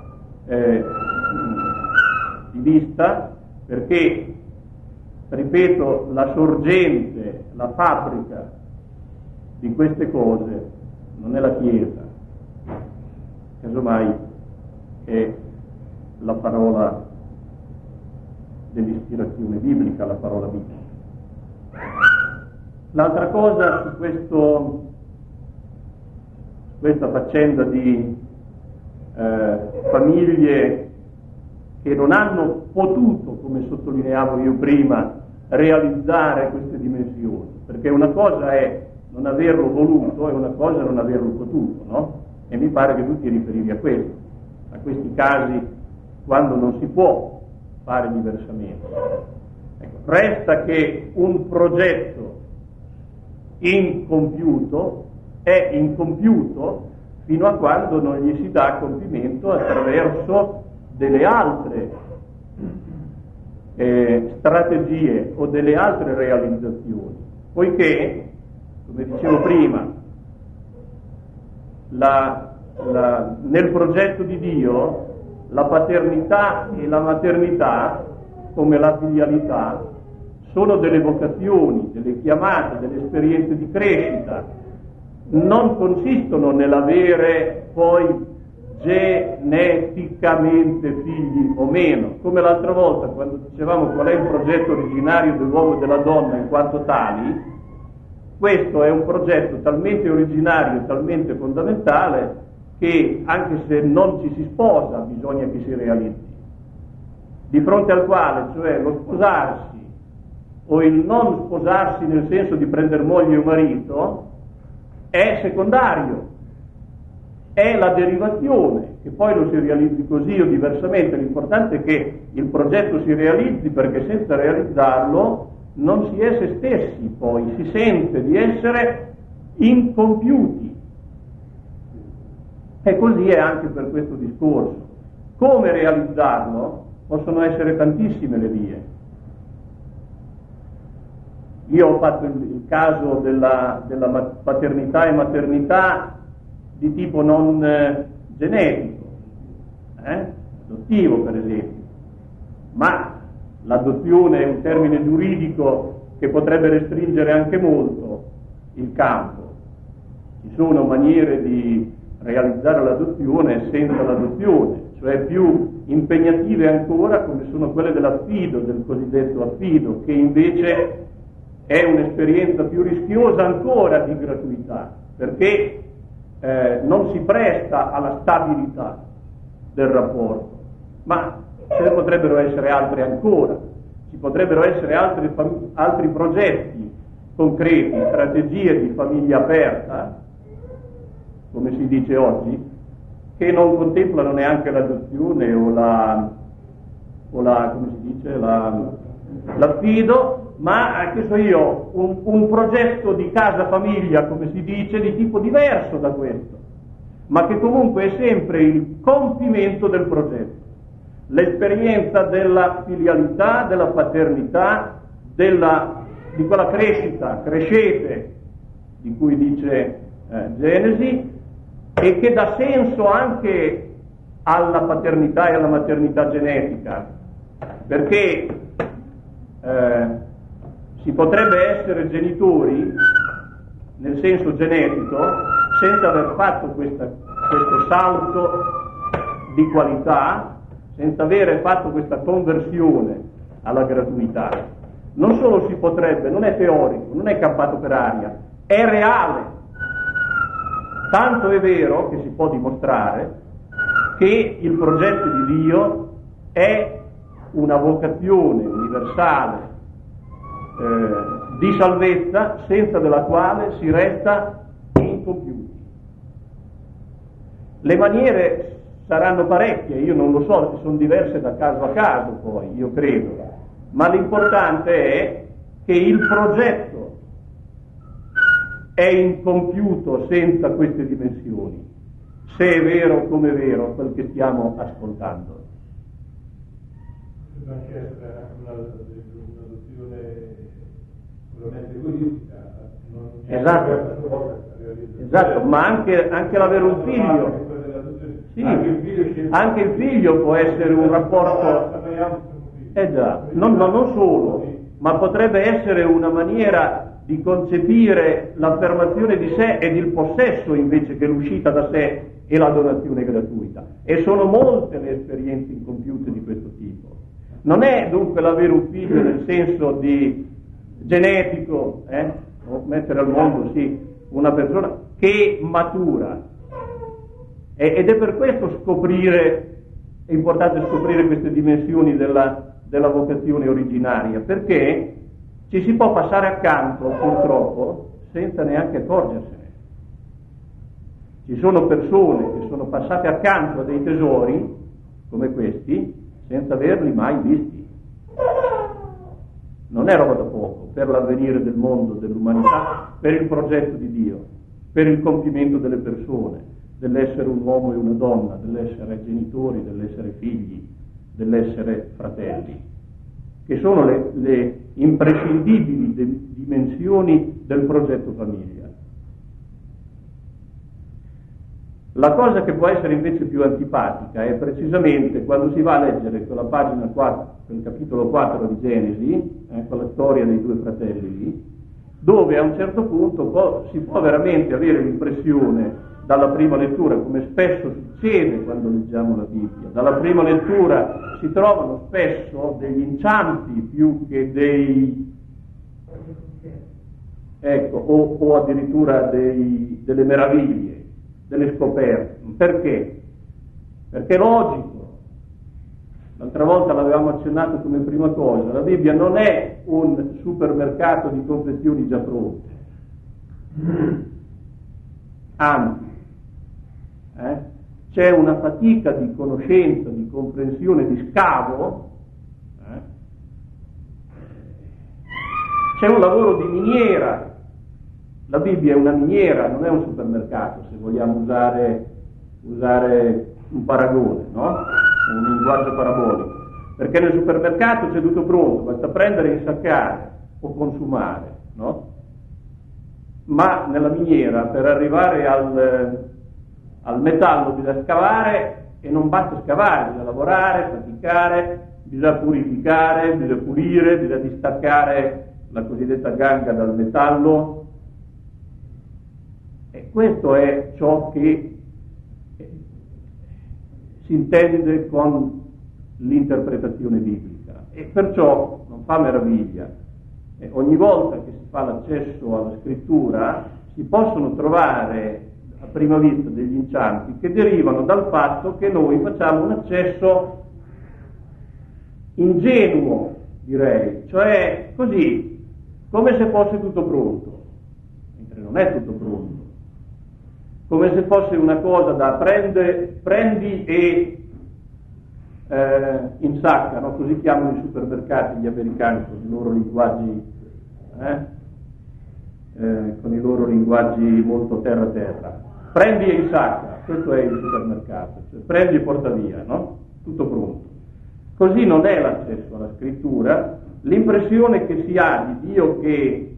di vista, perché, ripeto, la sorgente, la fabbrica di queste cose non è la Chiesa, casomai è la parola dell'ispirazione biblica, la parola biblica. L'altra cosa su questa faccenda di famiglie che non hanno potuto, come sottolineavo io prima, realizzare queste dimensioni, perché una cosa è non averlo voluto e una cosa è non averlo potuto, no? E mi pare che tu ti riferivi a questo, a questi casi quando non si può fare diversamente. Ecco, resta che un progetto incompiuto è incompiuto fino a quando non gli si dà compimento attraverso delle altre strategie o delle altre realizzazioni, poiché, come dicevo prima, nel progetto di Dio la paternità e la maternità, come la filialità, sono delle vocazioni, delle chiamate, delle esperienze di crescita, non consistono nell'avere poi geneticamente figli o meno, come l'altra volta quando dicevamo qual è il progetto originario dell'uomo e della donna in quanto tali. Questo è un progetto talmente originario, talmente fondamentale, che anche se non ci si sposa bisogna che si realizzi, di fronte al quale, cioè lo sposarsi o il non sposarsi nel senso di prendere moglie o marito, è secondario, è la derivazione, che poi lo si realizzi così o diversamente. L'importante è che il progetto si realizzi, perché senza realizzarlo non si è se stessi, poi si sente di essere incompiuti. E così è anche per questo discorso. Come realizzarlo? Possono essere tantissime le vie. Io ho fatto il caso della paternità e maternità di tipo non genetico, adottivo per esempio, ma l'adozione è un termine giuridico che potrebbe restringere anche molto il campo. Ci sono maniere di realizzare l'adozione senza l'adozione, cioè più impegnative ancora, come sono quelle dell'affido, del cosiddetto affido, che invece è un'esperienza più rischiosa ancora di gratuità, perché non si presta alla stabilità del rapporto, ma ce ne potrebbero essere altre ancora, ci potrebbero essere altri progetti concreti, strategie di famiglia aperta, come si dice oggi, che non contemplano neanche l'adozione o come si dice, l'affido, ma che so io, un progetto di casa famiglia, come si dice, di tipo diverso da questo, ma che comunque è sempre il compimento del progetto, l'esperienza della filialità, della paternità, di quella crescita, crescete, di cui dice Genesi, e che dà senso anche alla paternità e alla maternità genetica, perché si potrebbe essere genitori nel senso genetico senza aver fatto questo salto di qualità, senza avere fatto questa conversione alla gratuità. Non solo si potrebbe, non è teorico, non è campato per aria, è reale. Tanto è vero che si può dimostrare che il progetto di Dio è una vocazione universale di salvezza, senza della quale si resta incompiuti. Le maniere saranno parecchie, io non lo so, sono diverse da caso a caso poi, io credo, ma l'importante è che il progetto è incompiuto senza queste dimensioni, se è vero come è vero quel che stiamo ascoltando. Potrebbe anche essere un'adozione puramente egoistica, esatto, ma anche l'avere un figlio. Sì, anche il figlio può essere un rapporto, non solo, ma potrebbe essere una maniera di concepire l'affermazione di sé ed il possesso invece che l'uscita da sé e la donazione gratuita. E sono molte le esperienze incompiute di questo tipo. Non è dunque l'avere un figlio nel senso di genetico, o mettere al mondo una persona che matura, ed è per questo è importante scoprire queste dimensioni della vocazione originaria, perché ci si può passare accanto purtroppo senza neanche accorgersene. Ci sono persone che sono passate accanto a dei tesori come questi senza averli mai visti. Non è roba da poco per l'avvenire del mondo, dell'umanità, per il progetto di Dio, per il compimento delle persone, dell'essere un uomo e una donna, dell'essere genitori, dell'essere figli, dell'essere fratelli, che sono le imprescindibili dimensioni del progetto famiglia. La cosa che può essere invece più antipatica è precisamente quando si va a leggere quella pagina 4, quel capitolo 4 di Genesi, con la storia dei due fratelli lì, dove a un certo punto si può veramente avere l'impressione dalla prima lettura, come spesso succede quando leggiamo la Bibbia, dalla prima lettura si trovano spesso degli inciampi più che o addirittura delle meraviglie, delle scoperte. Perché? Perché è logico. L'altra volta l'avevamo accennato come prima cosa, la Bibbia non è un supermercato di confezioni già pronte, anzi, c'è una fatica di conoscenza, di comprensione, di scavo, c'è un lavoro di miniera. La Bibbia è una miniera, non è un supermercato, se vogliamo usare un paragone, no? Un linguaggio parabolico, perché nel supermercato c'è tutto pronto, basta prendere, insaccare o consumare, no? Ma nella miniera per arrivare al metallo bisogna scavare, e non basta scavare, bisogna lavorare, faticare, bisogna purificare, bisogna pulire, bisogna distaccare la cosiddetta ganga dal metallo, e questo è ciò che si intende con l'interpretazione biblica, e perciò non fa meraviglia. Ogni volta che si fa l'accesso alla scrittura si possono trovare a prima vista degli inciampi che derivano dal fatto che noi facciamo un accesso ingenuo, direi, cioè così, come se fosse tutto pronto, mentre non è tutto pronto. Come se fosse una cosa da prendi e insacca, no? Così chiamano i supermercati gli americani con i loro linguaggi molto terra. Prendi e insacca, questo è il supermercato, cioè prendi e porta via, no? Tutto pronto. Così non è l'accesso alla scrittura. L'impressione che si ha di Dio che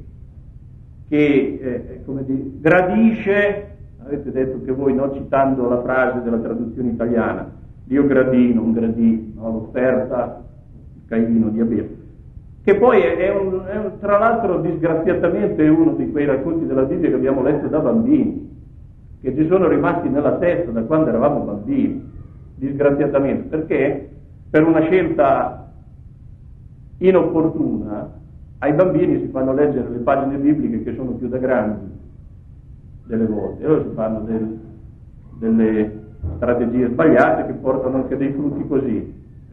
gradisce. Avete detto che voi, no, citando la frase della traduzione italiana, Dio gradì, non gradì, no, l'offerta, Caino di Abele, che poi è tra l'altro disgraziatamente uno di quei racconti della Bibbia che abbiamo letto da bambini, che ci sono rimasti nella testa da quando eravamo bambini, disgraziatamente, perché per una scelta inopportuna ai bambini si fanno leggere le pagine bibliche che sono più da grandi delle volte, e loro si fanno delle strategie sbagliate che portano anche dei frutti così.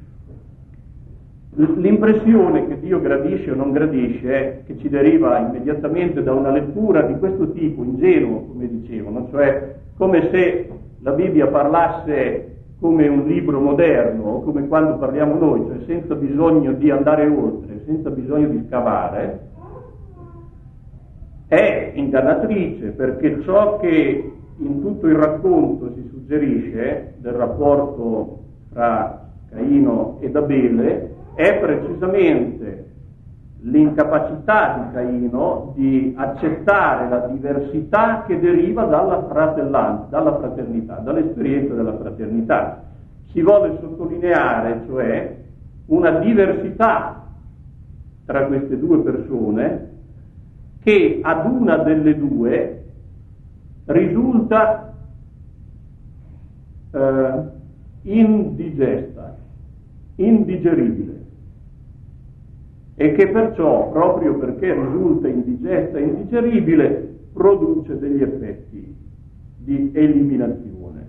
L'impressione che Dio gradisce o non gradisce è che ci deriva immediatamente da una lettura di questo tipo, ingenuo, come dicevano, cioè come se la Bibbia parlasse come un libro moderno, o come quando parliamo noi, cioè senza bisogno di andare oltre, senza bisogno di scavare. È ingannatrice, perché ciò che in tutto il racconto si suggerisce del rapporto tra Caino ed Abele è precisamente l'incapacità di Caino di accettare la diversità che deriva dalla fratellanza, dalla fraternità, dall'esperienza della fraternità. Si vuole sottolineare, cioè, una diversità tra queste due persone che ad una delle due risulta indigesta, indigeribile, e che perciò, proprio perché risulta indigesta e indigeribile, produce degli effetti di eliminazione.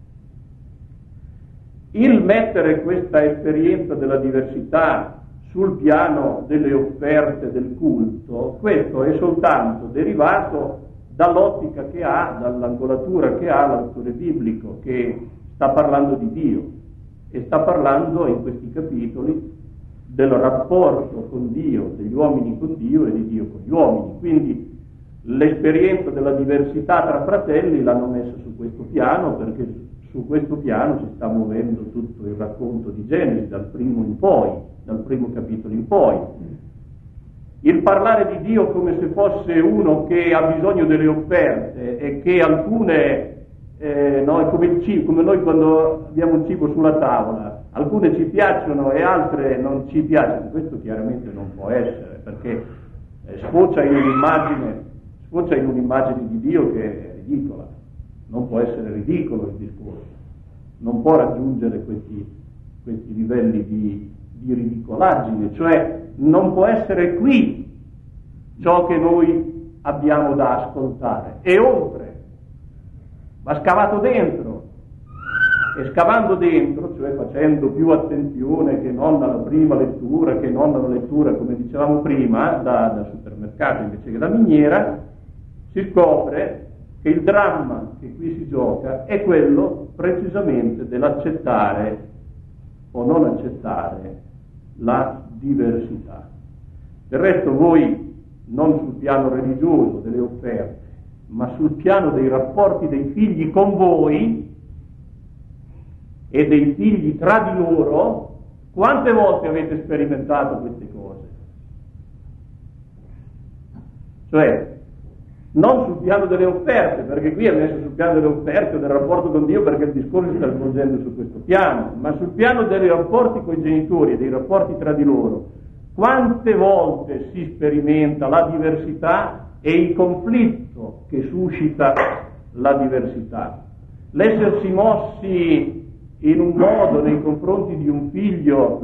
Il mettere questa esperienza della diversità sul piano delle offerte del culto, questo è soltanto derivato dall'ottica che ha, dall'angolatura che ha l'autore biblico, che sta parlando di Dio e sta parlando in questi capitoli del rapporto con Dio, degli uomini con Dio e di Dio con gli uomini. Quindi l'esperienza della diversità tra fratelli l'hanno messa su questo piano, perché su questo piano si sta muovendo tutto il racconto di Genesi, dal primo capitolo in poi. Il parlare di Dio come se fosse uno che ha bisogno delle offerte e che alcune no? È come noi quando abbiamo il cibo sulla tavola, alcune ci piacciono e altre non ci piacciono. Questo chiaramente non può essere, perché sfocia in un'immagine di Dio che è ridicola. Non può essere ridicolo il discorso, non può raggiungere questi livelli di ridicolaggine, cioè non può essere qui ciò che noi abbiamo da ascoltare, e oltre, va scavato dentro, e scavando dentro, cioè facendo più attenzione che non alla prima lettura, che non alla lettura, come dicevamo prima, da supermercato invece che da miniera, si scopre che il dramma che qui si gioca è quello precisamente dell'accettare o non accettare la diversità. Del resto voi, non sul piano religioso delle offerte, ma sul piano dei rapporti dei figli con voi e dei figli tra di loro, quante volte avete sperimentato queste cose? Cioè, non sul piano delle offerte, perché qui è messo sul piano delle offerte o del rapporto con Dio, perché il discorso si sta svolgendo su questo piano, ma sul piano dei rapporti con i genitori e dei rapporti tra di loro, quante volte si sperimenta la diversità e il conflitto che suscita la diversità? L'essersi mossi in un modo nei confronti di un figlio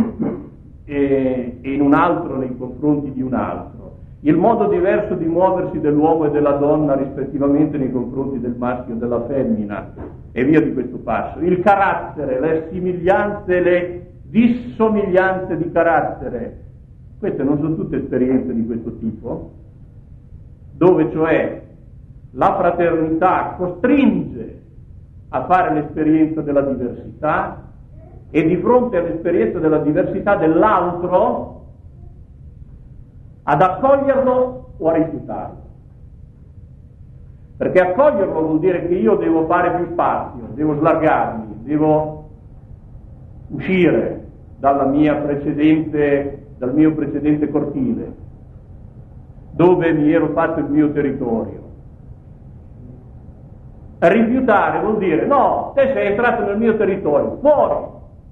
e in un altro nei confronti di un altro, il modo diverso di muoversi dell'uomo e della donna rispettivamente nei confronti del maschio e della femmina, e via di questo passo, il carattere, le somiglianze, le dissomiglianze di carattere, queste non sono tutte esperienze di questo tipo, dove cioè la fraternità costringe a fare l'esperienza della diversità, e di fronte all'esperienza della diversità dell'altro ad accoglierlo o a rifiutarlo. Perché accoglierlo vuol dire che io devo fare più spazio, devo slargarmi, devo uscire dal mio precedente cortile, dove mi ero fatto il mio territorio. Rifiutare vuol dire: no, te sei entrato nel mio territorio, fuori,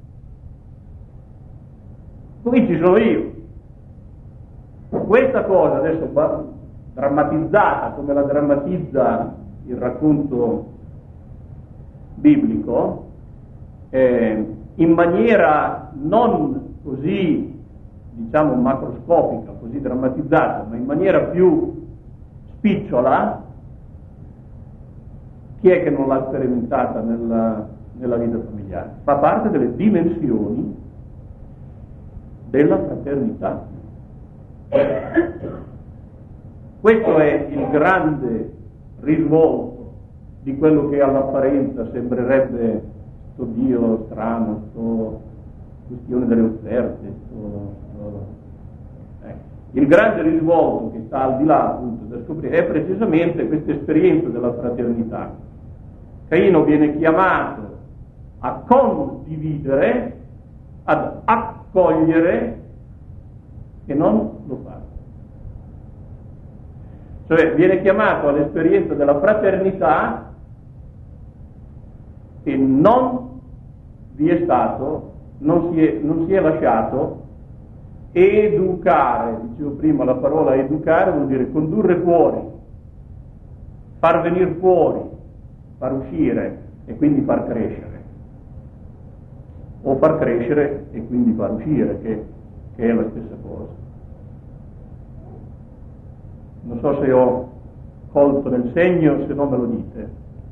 qui ci sono io. Questa cosa adesso drammatizzata come la drammatizza il racconto biblico, in maniera non così, diciamo, macroscopica, così drammatizzata, ma in maniera più spicciola, chi è che non l'ha sperimentata nella vita familiare? Fa parte delle dimensioni della fraternità. Questo è il grande risvolto di quello che all'apparenza sembrerebbe sto Dio strano, sto questione delle offerte, il grande risvolto che sta al di là appunto da scoprire è precisamente questa esperienza della fraternità. Caino viene chiamato a condividere, ad accogliere, e non lo fa. Cioè viene chiamato all'esperienza della fraternità e non vi è stato, non si è lasciato educare. Dicevo prima, la parola educare vuol dire condurre fuori, far venire fuori, far uscire e quindi far crescere, o far crescere e quindi far uscire, che è la stessa cosa. Non so se ho colto nel segno, se no me lo dite.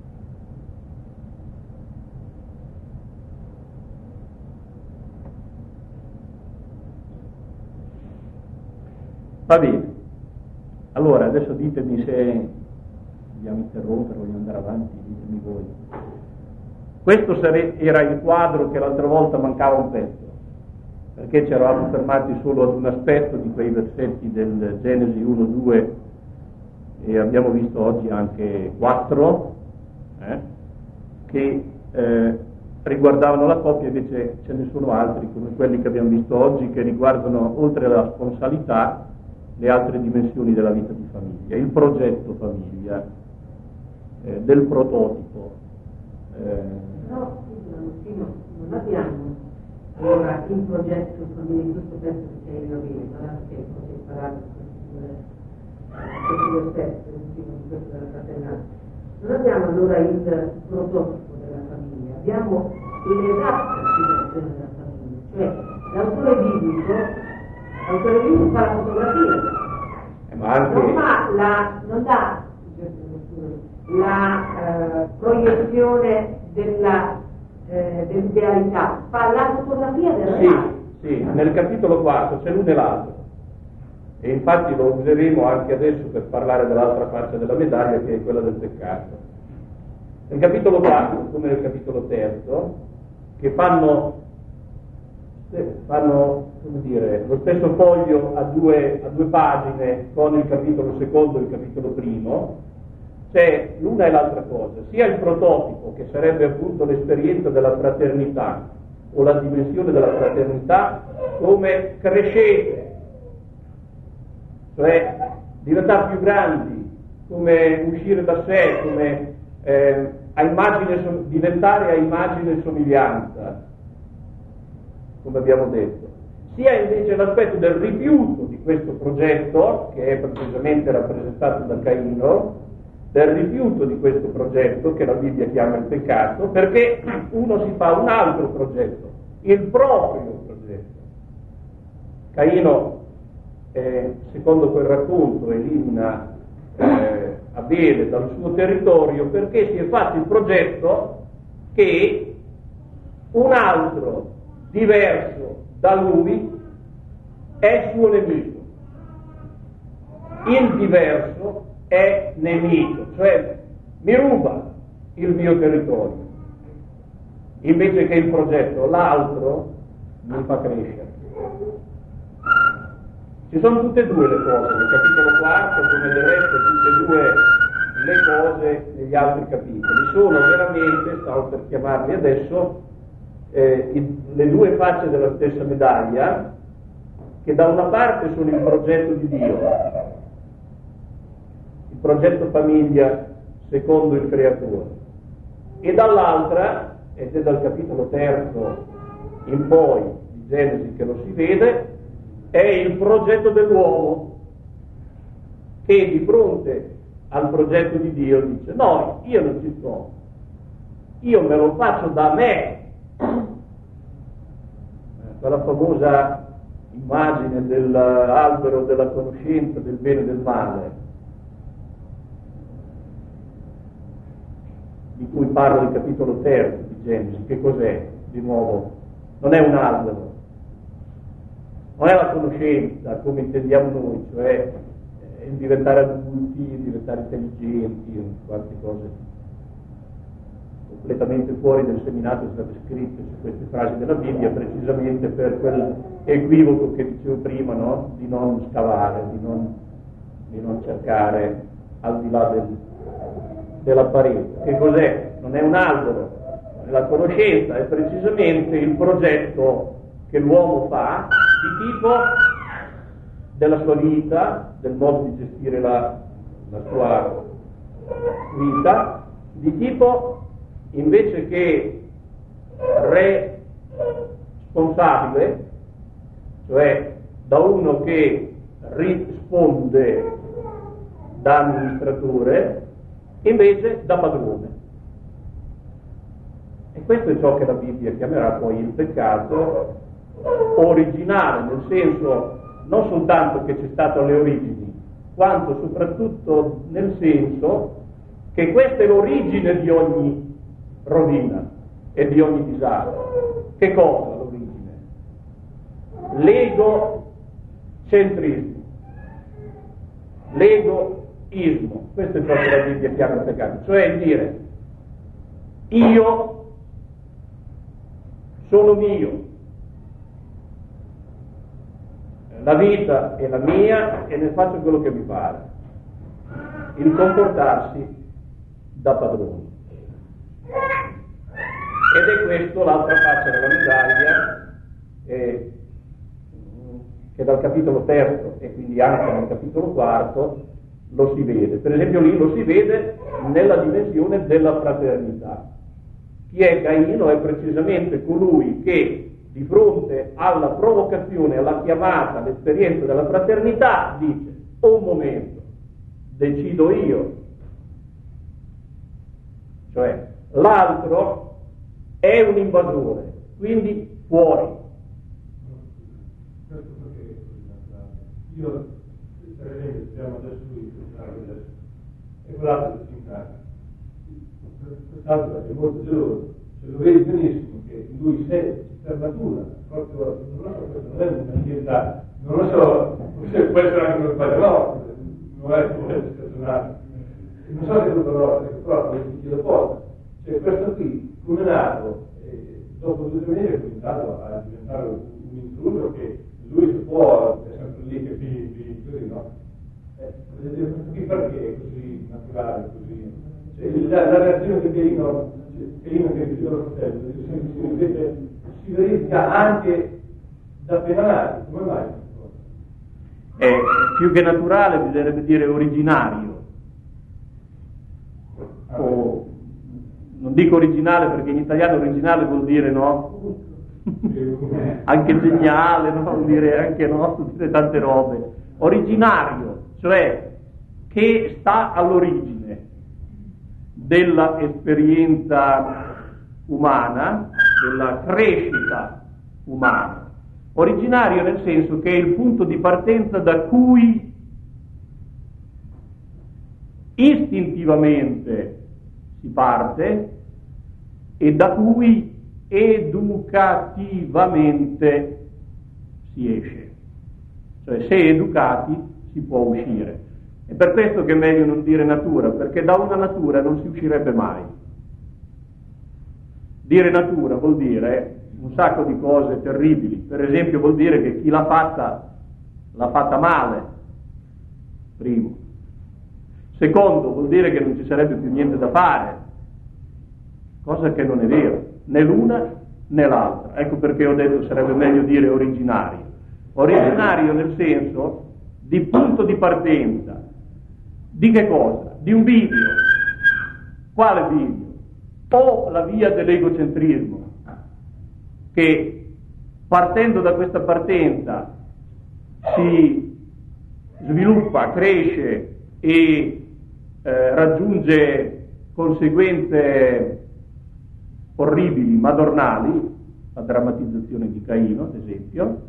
Va bene. Allora, adesso ditemi se dobbiamo interrompere, vogliamo andare avanti, ditemi voi. Questo era il quadro che l'altra volta mancava un pezzo, perché ci eravamo fermati solo ad un aspetto di quei versetti del Genesi 1-2 e abbiamo visto oggi anche 4 che riguardavano la coppia. Invece ce ne sono altri come quelli che abbiamo visto oggi, che riguardano, oltre alla sponsalità, le altre dimensioni della vita di famiglia, il progetto famiglia, del prototipo No, non abbiamo allora in progetto famiglia, in questo pezzo che c'è in Avele, perché potete parlare di questo pezzo, di questo della fratellanza. Non abbiamo allora il prototipo della famiglia, abbiamo l'esatta situazione della famiglia, cioè l'autore biblico fa la fotografia, ma anche... non dà la proiezione dell'idealità, fa la fotografia del reale. Sì, nel capitolo 4 c'è l'uno e l'altro, e infatti lo useremo anche adesso per parlare dell'altra faccia della medaglia, che è quella del peccato. Nel capitolo 4, come nel capitolo 3, che fanno come dire, lo stesso foglio a due pagine con il capitolo secondo e il capitolo primo, c'è l'una e l'altra cosa, sia il prototipo, che sarebbe appunto l'esperienza della fraternità o la dimensione della fraternità come crescete, cioè diventare più grandi, come uscire da sé, come diventare a immagine e somiglianza, come abbiamo detto, sia invece l'aspetto del rifiuto di questo progetto, che è precisamente rappresentato da Caino, del rifiuto di questo progetto che la Bibbia chiama il peccato, perché uno si fa un altro progetto, il proprio progetto. Caino, secondo quel racconto, elimina Abele dal suo territorio perché si è fatto il progetto che un altro diverso da lui è suo nemico. Il diverso è nemico, cioè mi ruba il mio territorio, invece che il progetto, l'altro mi fa crescere. Ci sono tutte e due le cose, nel capitolo 4 come del resto tutte e due le cose negli altri capitoli. Sono veramente, stavo per chiamarli adesso, le due facce della stessa medaglia, che da una parte sono il progetto di Dio, il progetto famiglia secondo il creatore, e dall'altra, ed è dal capitolo 3 in poi di Genesi che lo si vede, è il progetto dell'uomo, che di fronte al progetto di Dio dice: no, io non ci sto, io me lo faccio da me. Quella famosa immagine dell'albero della conoscenza del bene e del male, di cui parla il capitolo 3 di Genesi. Che cos'è? Di nuovo, non è un albero, non è la conoscenza come intendiamo noi, cioè il diventare adulti, il diventare intelligenti, quante cose completamente fuori del seminato sono state scritte su queste frasi della Bibbia, precisamente per quell'equivoco che dicevo prima, no? Di non scavare, di non cercare al di là della parete. Che cos'è? Non è un albero, la conoscenza è precisamente il progetto che l'uomo fa di tipo della sua vita, del modo di gestire la sua vita, di tipo invece che responsabile, cioè da uno che risponde da amministratore, invece da padrone. E questo è ciò che la Bibbia chiamerà poi il peccato originale, nel senso non soltanto che c'è stato alle origini, quanto soprattutto nel senso che questa è l'origine di ogni rovina e di ogni disastro. Che cosa l'origine? L'egocentrismo, l'egoismo. Questo è ciò che la Bibbia chiama il peccato, cioè il dire: io sono mio, la vita è la mia e ne faccio quello che mi pare, il comportarsi da padrone. Ed è questo l'altra faccia della medaglia, che dal capitolo 3 e quindi anche nel capitolo 4 lo si vede. Per esempio lì lo si vede nella dimensione della fraternità. Chi è Caino è precisamente colui che di fronte alla provocazione, alla chiamata, all'esperienza della fraternità dice: un momento, decido io. Cioè l'altro è un invasore, quindi fuori. Questo perché è così naturale. Io, per esempio, stiamo adesso qui, e quell'altro che si incarna. Quest'altro è molto geloso, lo vedi benissimo che lui per natura, proprio, non lo so, questo non è un'identità, non lo so, forse può essere anche uno sbaglio, no, non è stazionario. Non so se lo però lo chiedo poco. Cioè questo qui, come è nato, dopo 2 o 3 mesi è cominciato a diventare un intruso che lui si può, è sempre lì che così, no? Questo qui perché è così naturale, così? Cioè, la reazione che Caino che chiude lo fratello, si verifica anche da appena nati, come mai? È più che naturale, bisognerebbe dire originario. O, non dico originale perché in italiano originale vuol dire no, anche geniale, no? Vuol dire anche no, vuol dire tante robe. Originario, cioè che sta all'origine della esperienza umana, della crescita umana. Originario nel senso che è il punto di partenza da cui istintivamente si parte e da cui educativamente si esce. Cioè, se educati si può uscire. È per questo che è meglio non dire natura, perché da una natura non si uscirebbe mai. Dire natura vuol dire un sacco di cose terribili. Per esempio vuol dire che chi l'ha fatta male, primo. Secondo, vuol dire che non ci sarebbe più niente da fare, cosa che non è vero, né l'una né l'altra. Ecco perché ho detto sarebbe meglio dire originario. Originario nel senso di punto di partenza. Di che cosa? Di un bivio. Quale bivio? O la via dell'egocentrismo, che partendo da questa partenza si sviluppa, cresce e raggiunge conseguenze orribili, madornali, la drammatizzazione di Caino, ad esempio,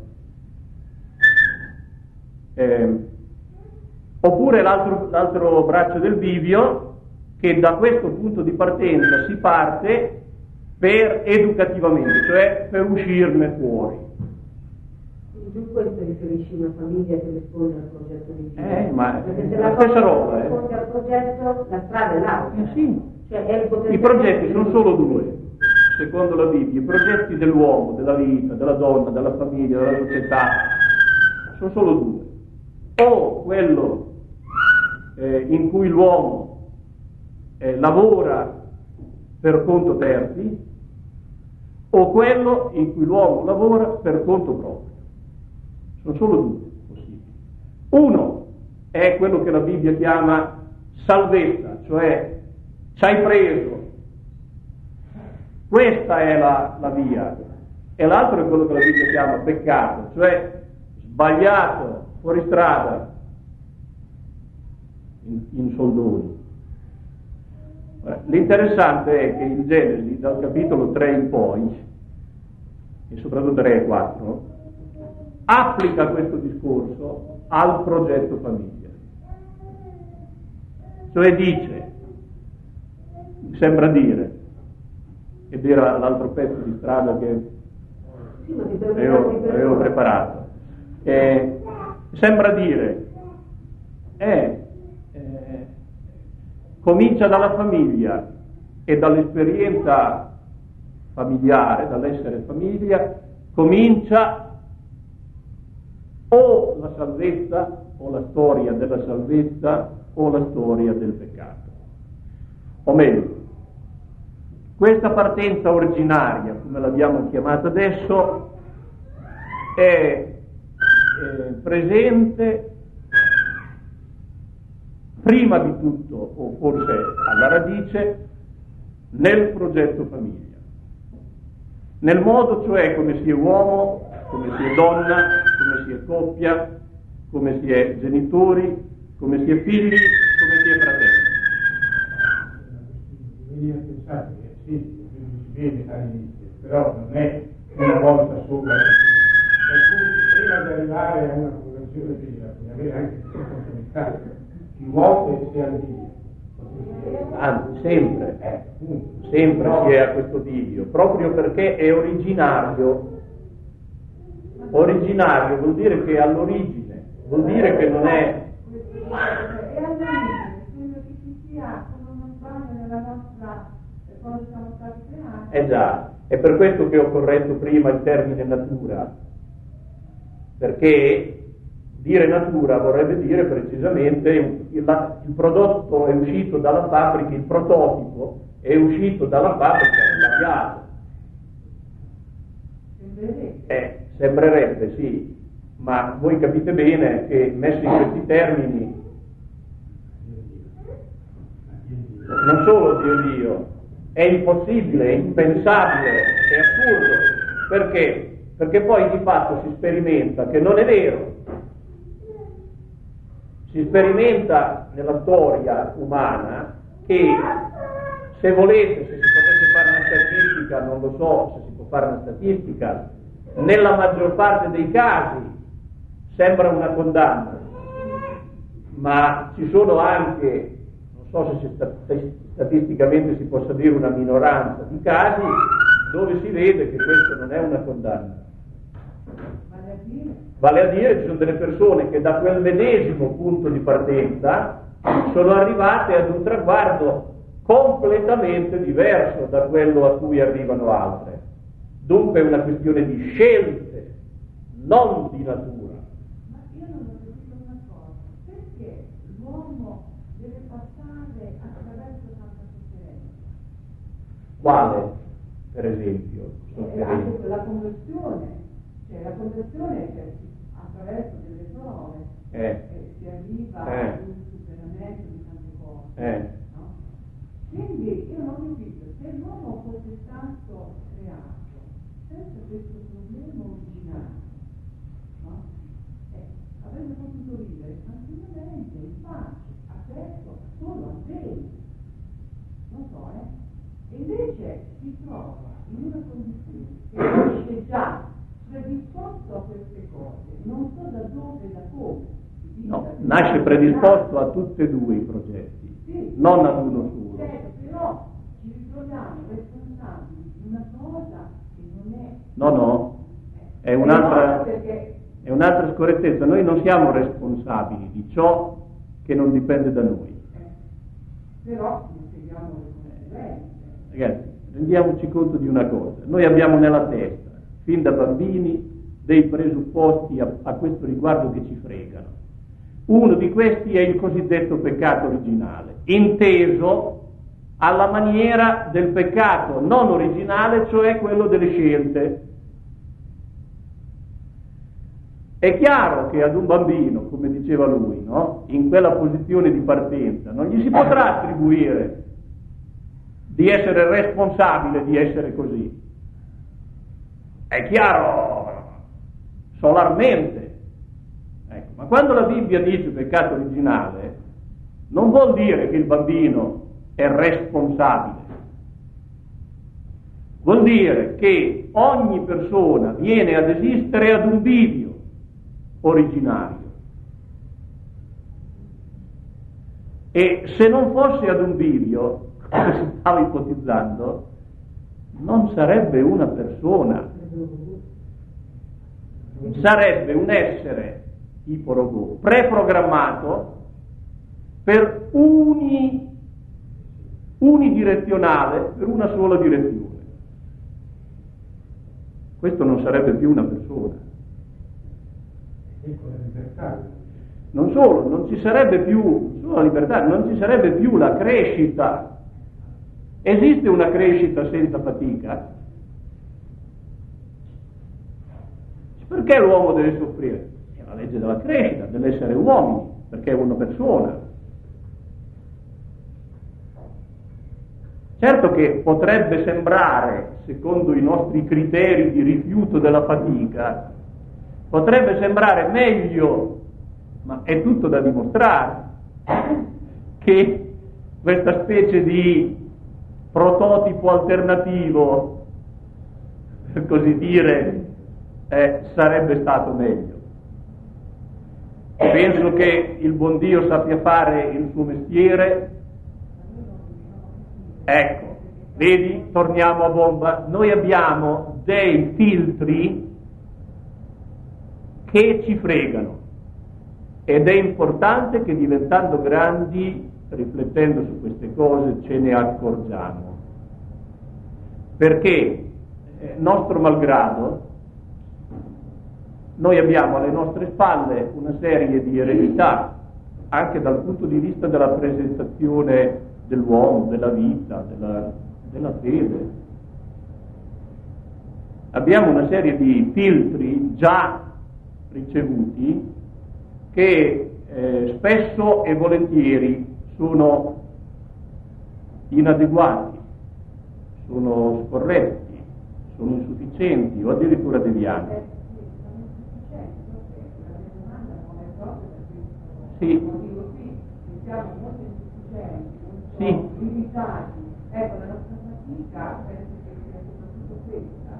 oppure l'altro braccio del bivio, che da questo punto di partenza si parte per educativamente, cioè per uscirne fuori. Tu questo riferisci una famiglia che risponde al progetto di vita. Ma perché se la stessa roba, risponde al progetto, la strada è l'altra. Sì. Cioè, è I progetti sono solo 2, secondo la Bibbia. I progetti dell'uomo, della vita, della donna, della famiglia, della società, sono solo 2. O quello in cui l'uomo lavora per conto terzi, o quello in cui l'uomo lavora per conto proprio. Sono solo 2 possibili. Uno è quello che la Bibbia chiama salvezza, cioè ci hai preso, questa è la via, e l'altro è quello che la Bibbia chiama peccato, cioè sbagliato, fuori strada, in soldoni. L'interessante è che in Genesi, dal capitolo 3 in poi, e soprattutto 3 e 4, applica questo discorso al progetto famiglia. Cioè dice, sembra dire, ed era l'altro pezzo di strada che avevo preparato, sembra dire, comincia dalla famiglia e dall'esperienza familiare, dall'essere famiglia, comincia o la salvezza, o la storia della salvezza, o la storia del peccato. O meglio, questa partenza originaria, come l'abbiamo chiamata adesso, è presente prima di tutto, o forse alla radice, nel progetto famiglia. nel modo cioè come si è uomo, come si è donna, come si è coppia, come si è genitori, come si è figli, come si è fratelli. Io pensate che sì, si vede all'inizio, però non è una volta sola. Per cui prima di arrivare a una conversione vera, bisogna avere anche questa opportunità. Chi vuole sia al Dio. Anzi, sempre si è a questo bivio, proprio perché è originario. Originario vuol dire che è all'origine, vuol dire che non è... E all'origine, quello che ci sia, come non sbaglio nella nostra, quando siamo stati creati. Già, è per questo che ho corretto prima il termine natura, perché dire natura vorrebbe dire precisamente il prodotto è uscito dalla fabbrica, il prototipo è uscito dalla fabbrica sbagliato. Sembrerebbe, sì, ma voi capite bene che messo in questi termini non solo Dio, è impossibile, è impensabile, è assurdo. Perché? Perché poi di fatto si sperimenta che non è vero. Si sperimenta nella storia umana che, se volete, se si potesse fare una statistica, non lo so se si può fare una statistica, nella maggior parte dei casi sembra una condanna, ma ci sono anche, non so se statisticamente si possa dire una minoranza di casi dove si vede che questo non è una condanna. Vale a dire, ci sono delle persone che da quel medesimo punto di partenza sono arrivate ad un traguardo completamente diverso da quello a cui arrivano altre. Dunque è una questione di scelte, non di natura. Ma io non ho capito una cosa, perché l'uomo deve passare attraverso tanta sofferenza? Quale, per esempio? Anche la conversione, la conversione attraverso delle prove si arriva a un superamento di tante cose. No? Quindi io non ho capito, se l'uomo fosse stato creato senza questo problema originale, no? Avrebbe potuto vivere tranquillamente, in pace, adesso, solo a sé, non so, e invece si trova in una condizione che nasce già predisposto a queste cose, non so da dove e da come. No, nasce predisposto a tutti e due i progetti, sì, non ad uno solo. Certo, però ci ritroviamo responsabili di una cosa che non è... No, è un'altra scorrettezza. Noi non siamo responsabili di ciò che non dipende da noi. Però ne spieghiamo le conseguenze. Ragazzi, rendiamoci conto di una cosa. Noi abbiamo nella testa, fin da bambini, dei presupposti a questo riguardo che ci fregano. Uno di questi è il cosiddetto peccato originale, inteso alla maniera del peccato non originale, cioè quello delle scelte. È chiaro che ad un bambino, come diceva lui, no? In quella posizione di partenza, non gli si potrà attribuire di essere responsabile di essere così. È chiaro, solarmente. Ecco, ma quando la Bibbia dice peccato originale, non vuol dire che il bambino è responsabile. Vuol dire che ogni persona viene ad esistere ad un bivio originario. E se non fosse ad un bivio, come si stava ipotizzando, non sarebbe una persona, sarebbe un essere iporobot preprogrammato per unidirezionale, per una sola direzione. Questo non sarebbe più una persona. Non solo, non ci sarebbe più solo la libertà, non ci sarebbe più la crescita. Esiste una crescita senza fatica? Perché l'uomo deve soffrire? È la legge della crescita, dell'essere uomini, perché è una persona. Certo che potrebbe sembrare, secondo i nostri criteri di rifiuto della fatica, potrebbe sembrare meglio, ma è tutto da dimostrare, che questa specie di prototipo alternativo, per così dire, sarebbe stato meglio. Penso che il buon Dio sappia fare il suo mestiere. Ecco, vedi, torniamo a bomba. Noi abbiamo dei filtri che ci fregano ed è importante che diventando grandi, riflettendo su queste cose, ce ne accorgiamo. Perché, nostro malgrado, noi abbiamo alle nostre spalle una serie di eredità, anche dal punto di vista della presentazione dell'uomo, della vita, della fede. Abbiamo una serie di filtri già ricevuti che spesso e volentieri sono inadeguati, sono scorretti, sono insufficienti o addirittura devianti. Sì. Siamo molto insufficienti, sì. limitati. Ecco, la nostra fatica penso che sia soprattutto questa.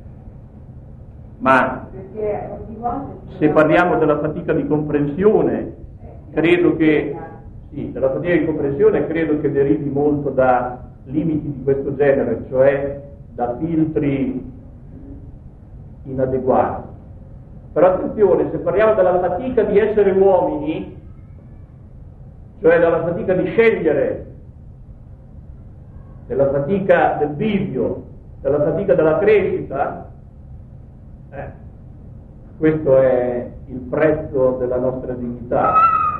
Ma perché ogni volta se parliamo della fatica di comprensione, credo che sì, della fatica di comprensione credo che derivi molto da limiti di questo genere, cioè da filtri inadeguati. Però attenzione, se parliamo della fatica di essere uomini, cioè dalla fatica di scegliere, della fatica del bivio, della fatica della crescita, questo è il prezzo della nostra dignità.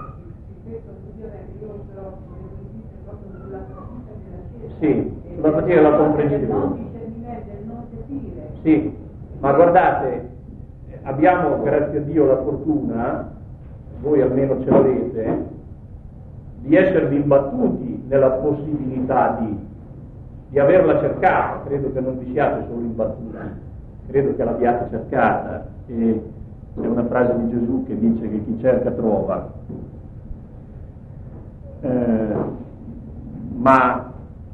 Sì, sulla fatica della comprensione. Sì, ma guardate, abbiamo, grazie a Dio, la fortuna, voi almeno ce l'avete, di esservi imbattuti nella possibilità di averla cercata. Credo che non vi siate solo imbattuti, credo che l'abbiate cercata. E c'è una frase di Gesù che dice che chi cerca trova. Ma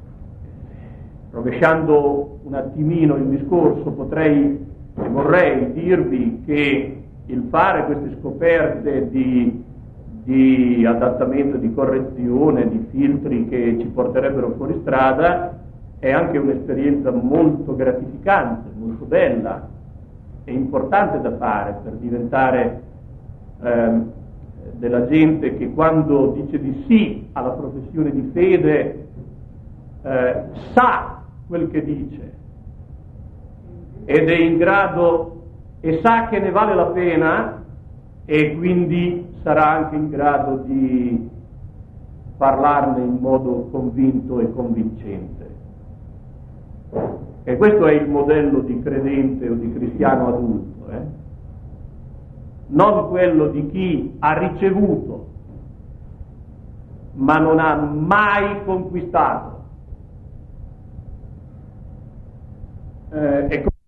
rovesciando un attimino il discorso, potrei e vorrei dirvi che il fare queste scoperte di adattamento, di correzione, di filtri che ci porterebbero fuori strada è anche un'esperienza molto gratificante, molto bella e importante da fare per diventare della gente che quando dice di sì alla professione di fede sa quel che dice ed è in grado e sa che ne vale la pena e quindi sarà anche in grado di parlarne in modo convinto e convincente. E questo è il modello di credente o di cristiano adulto, non quello di chi ha ricevuto ma non ha mai conquistato.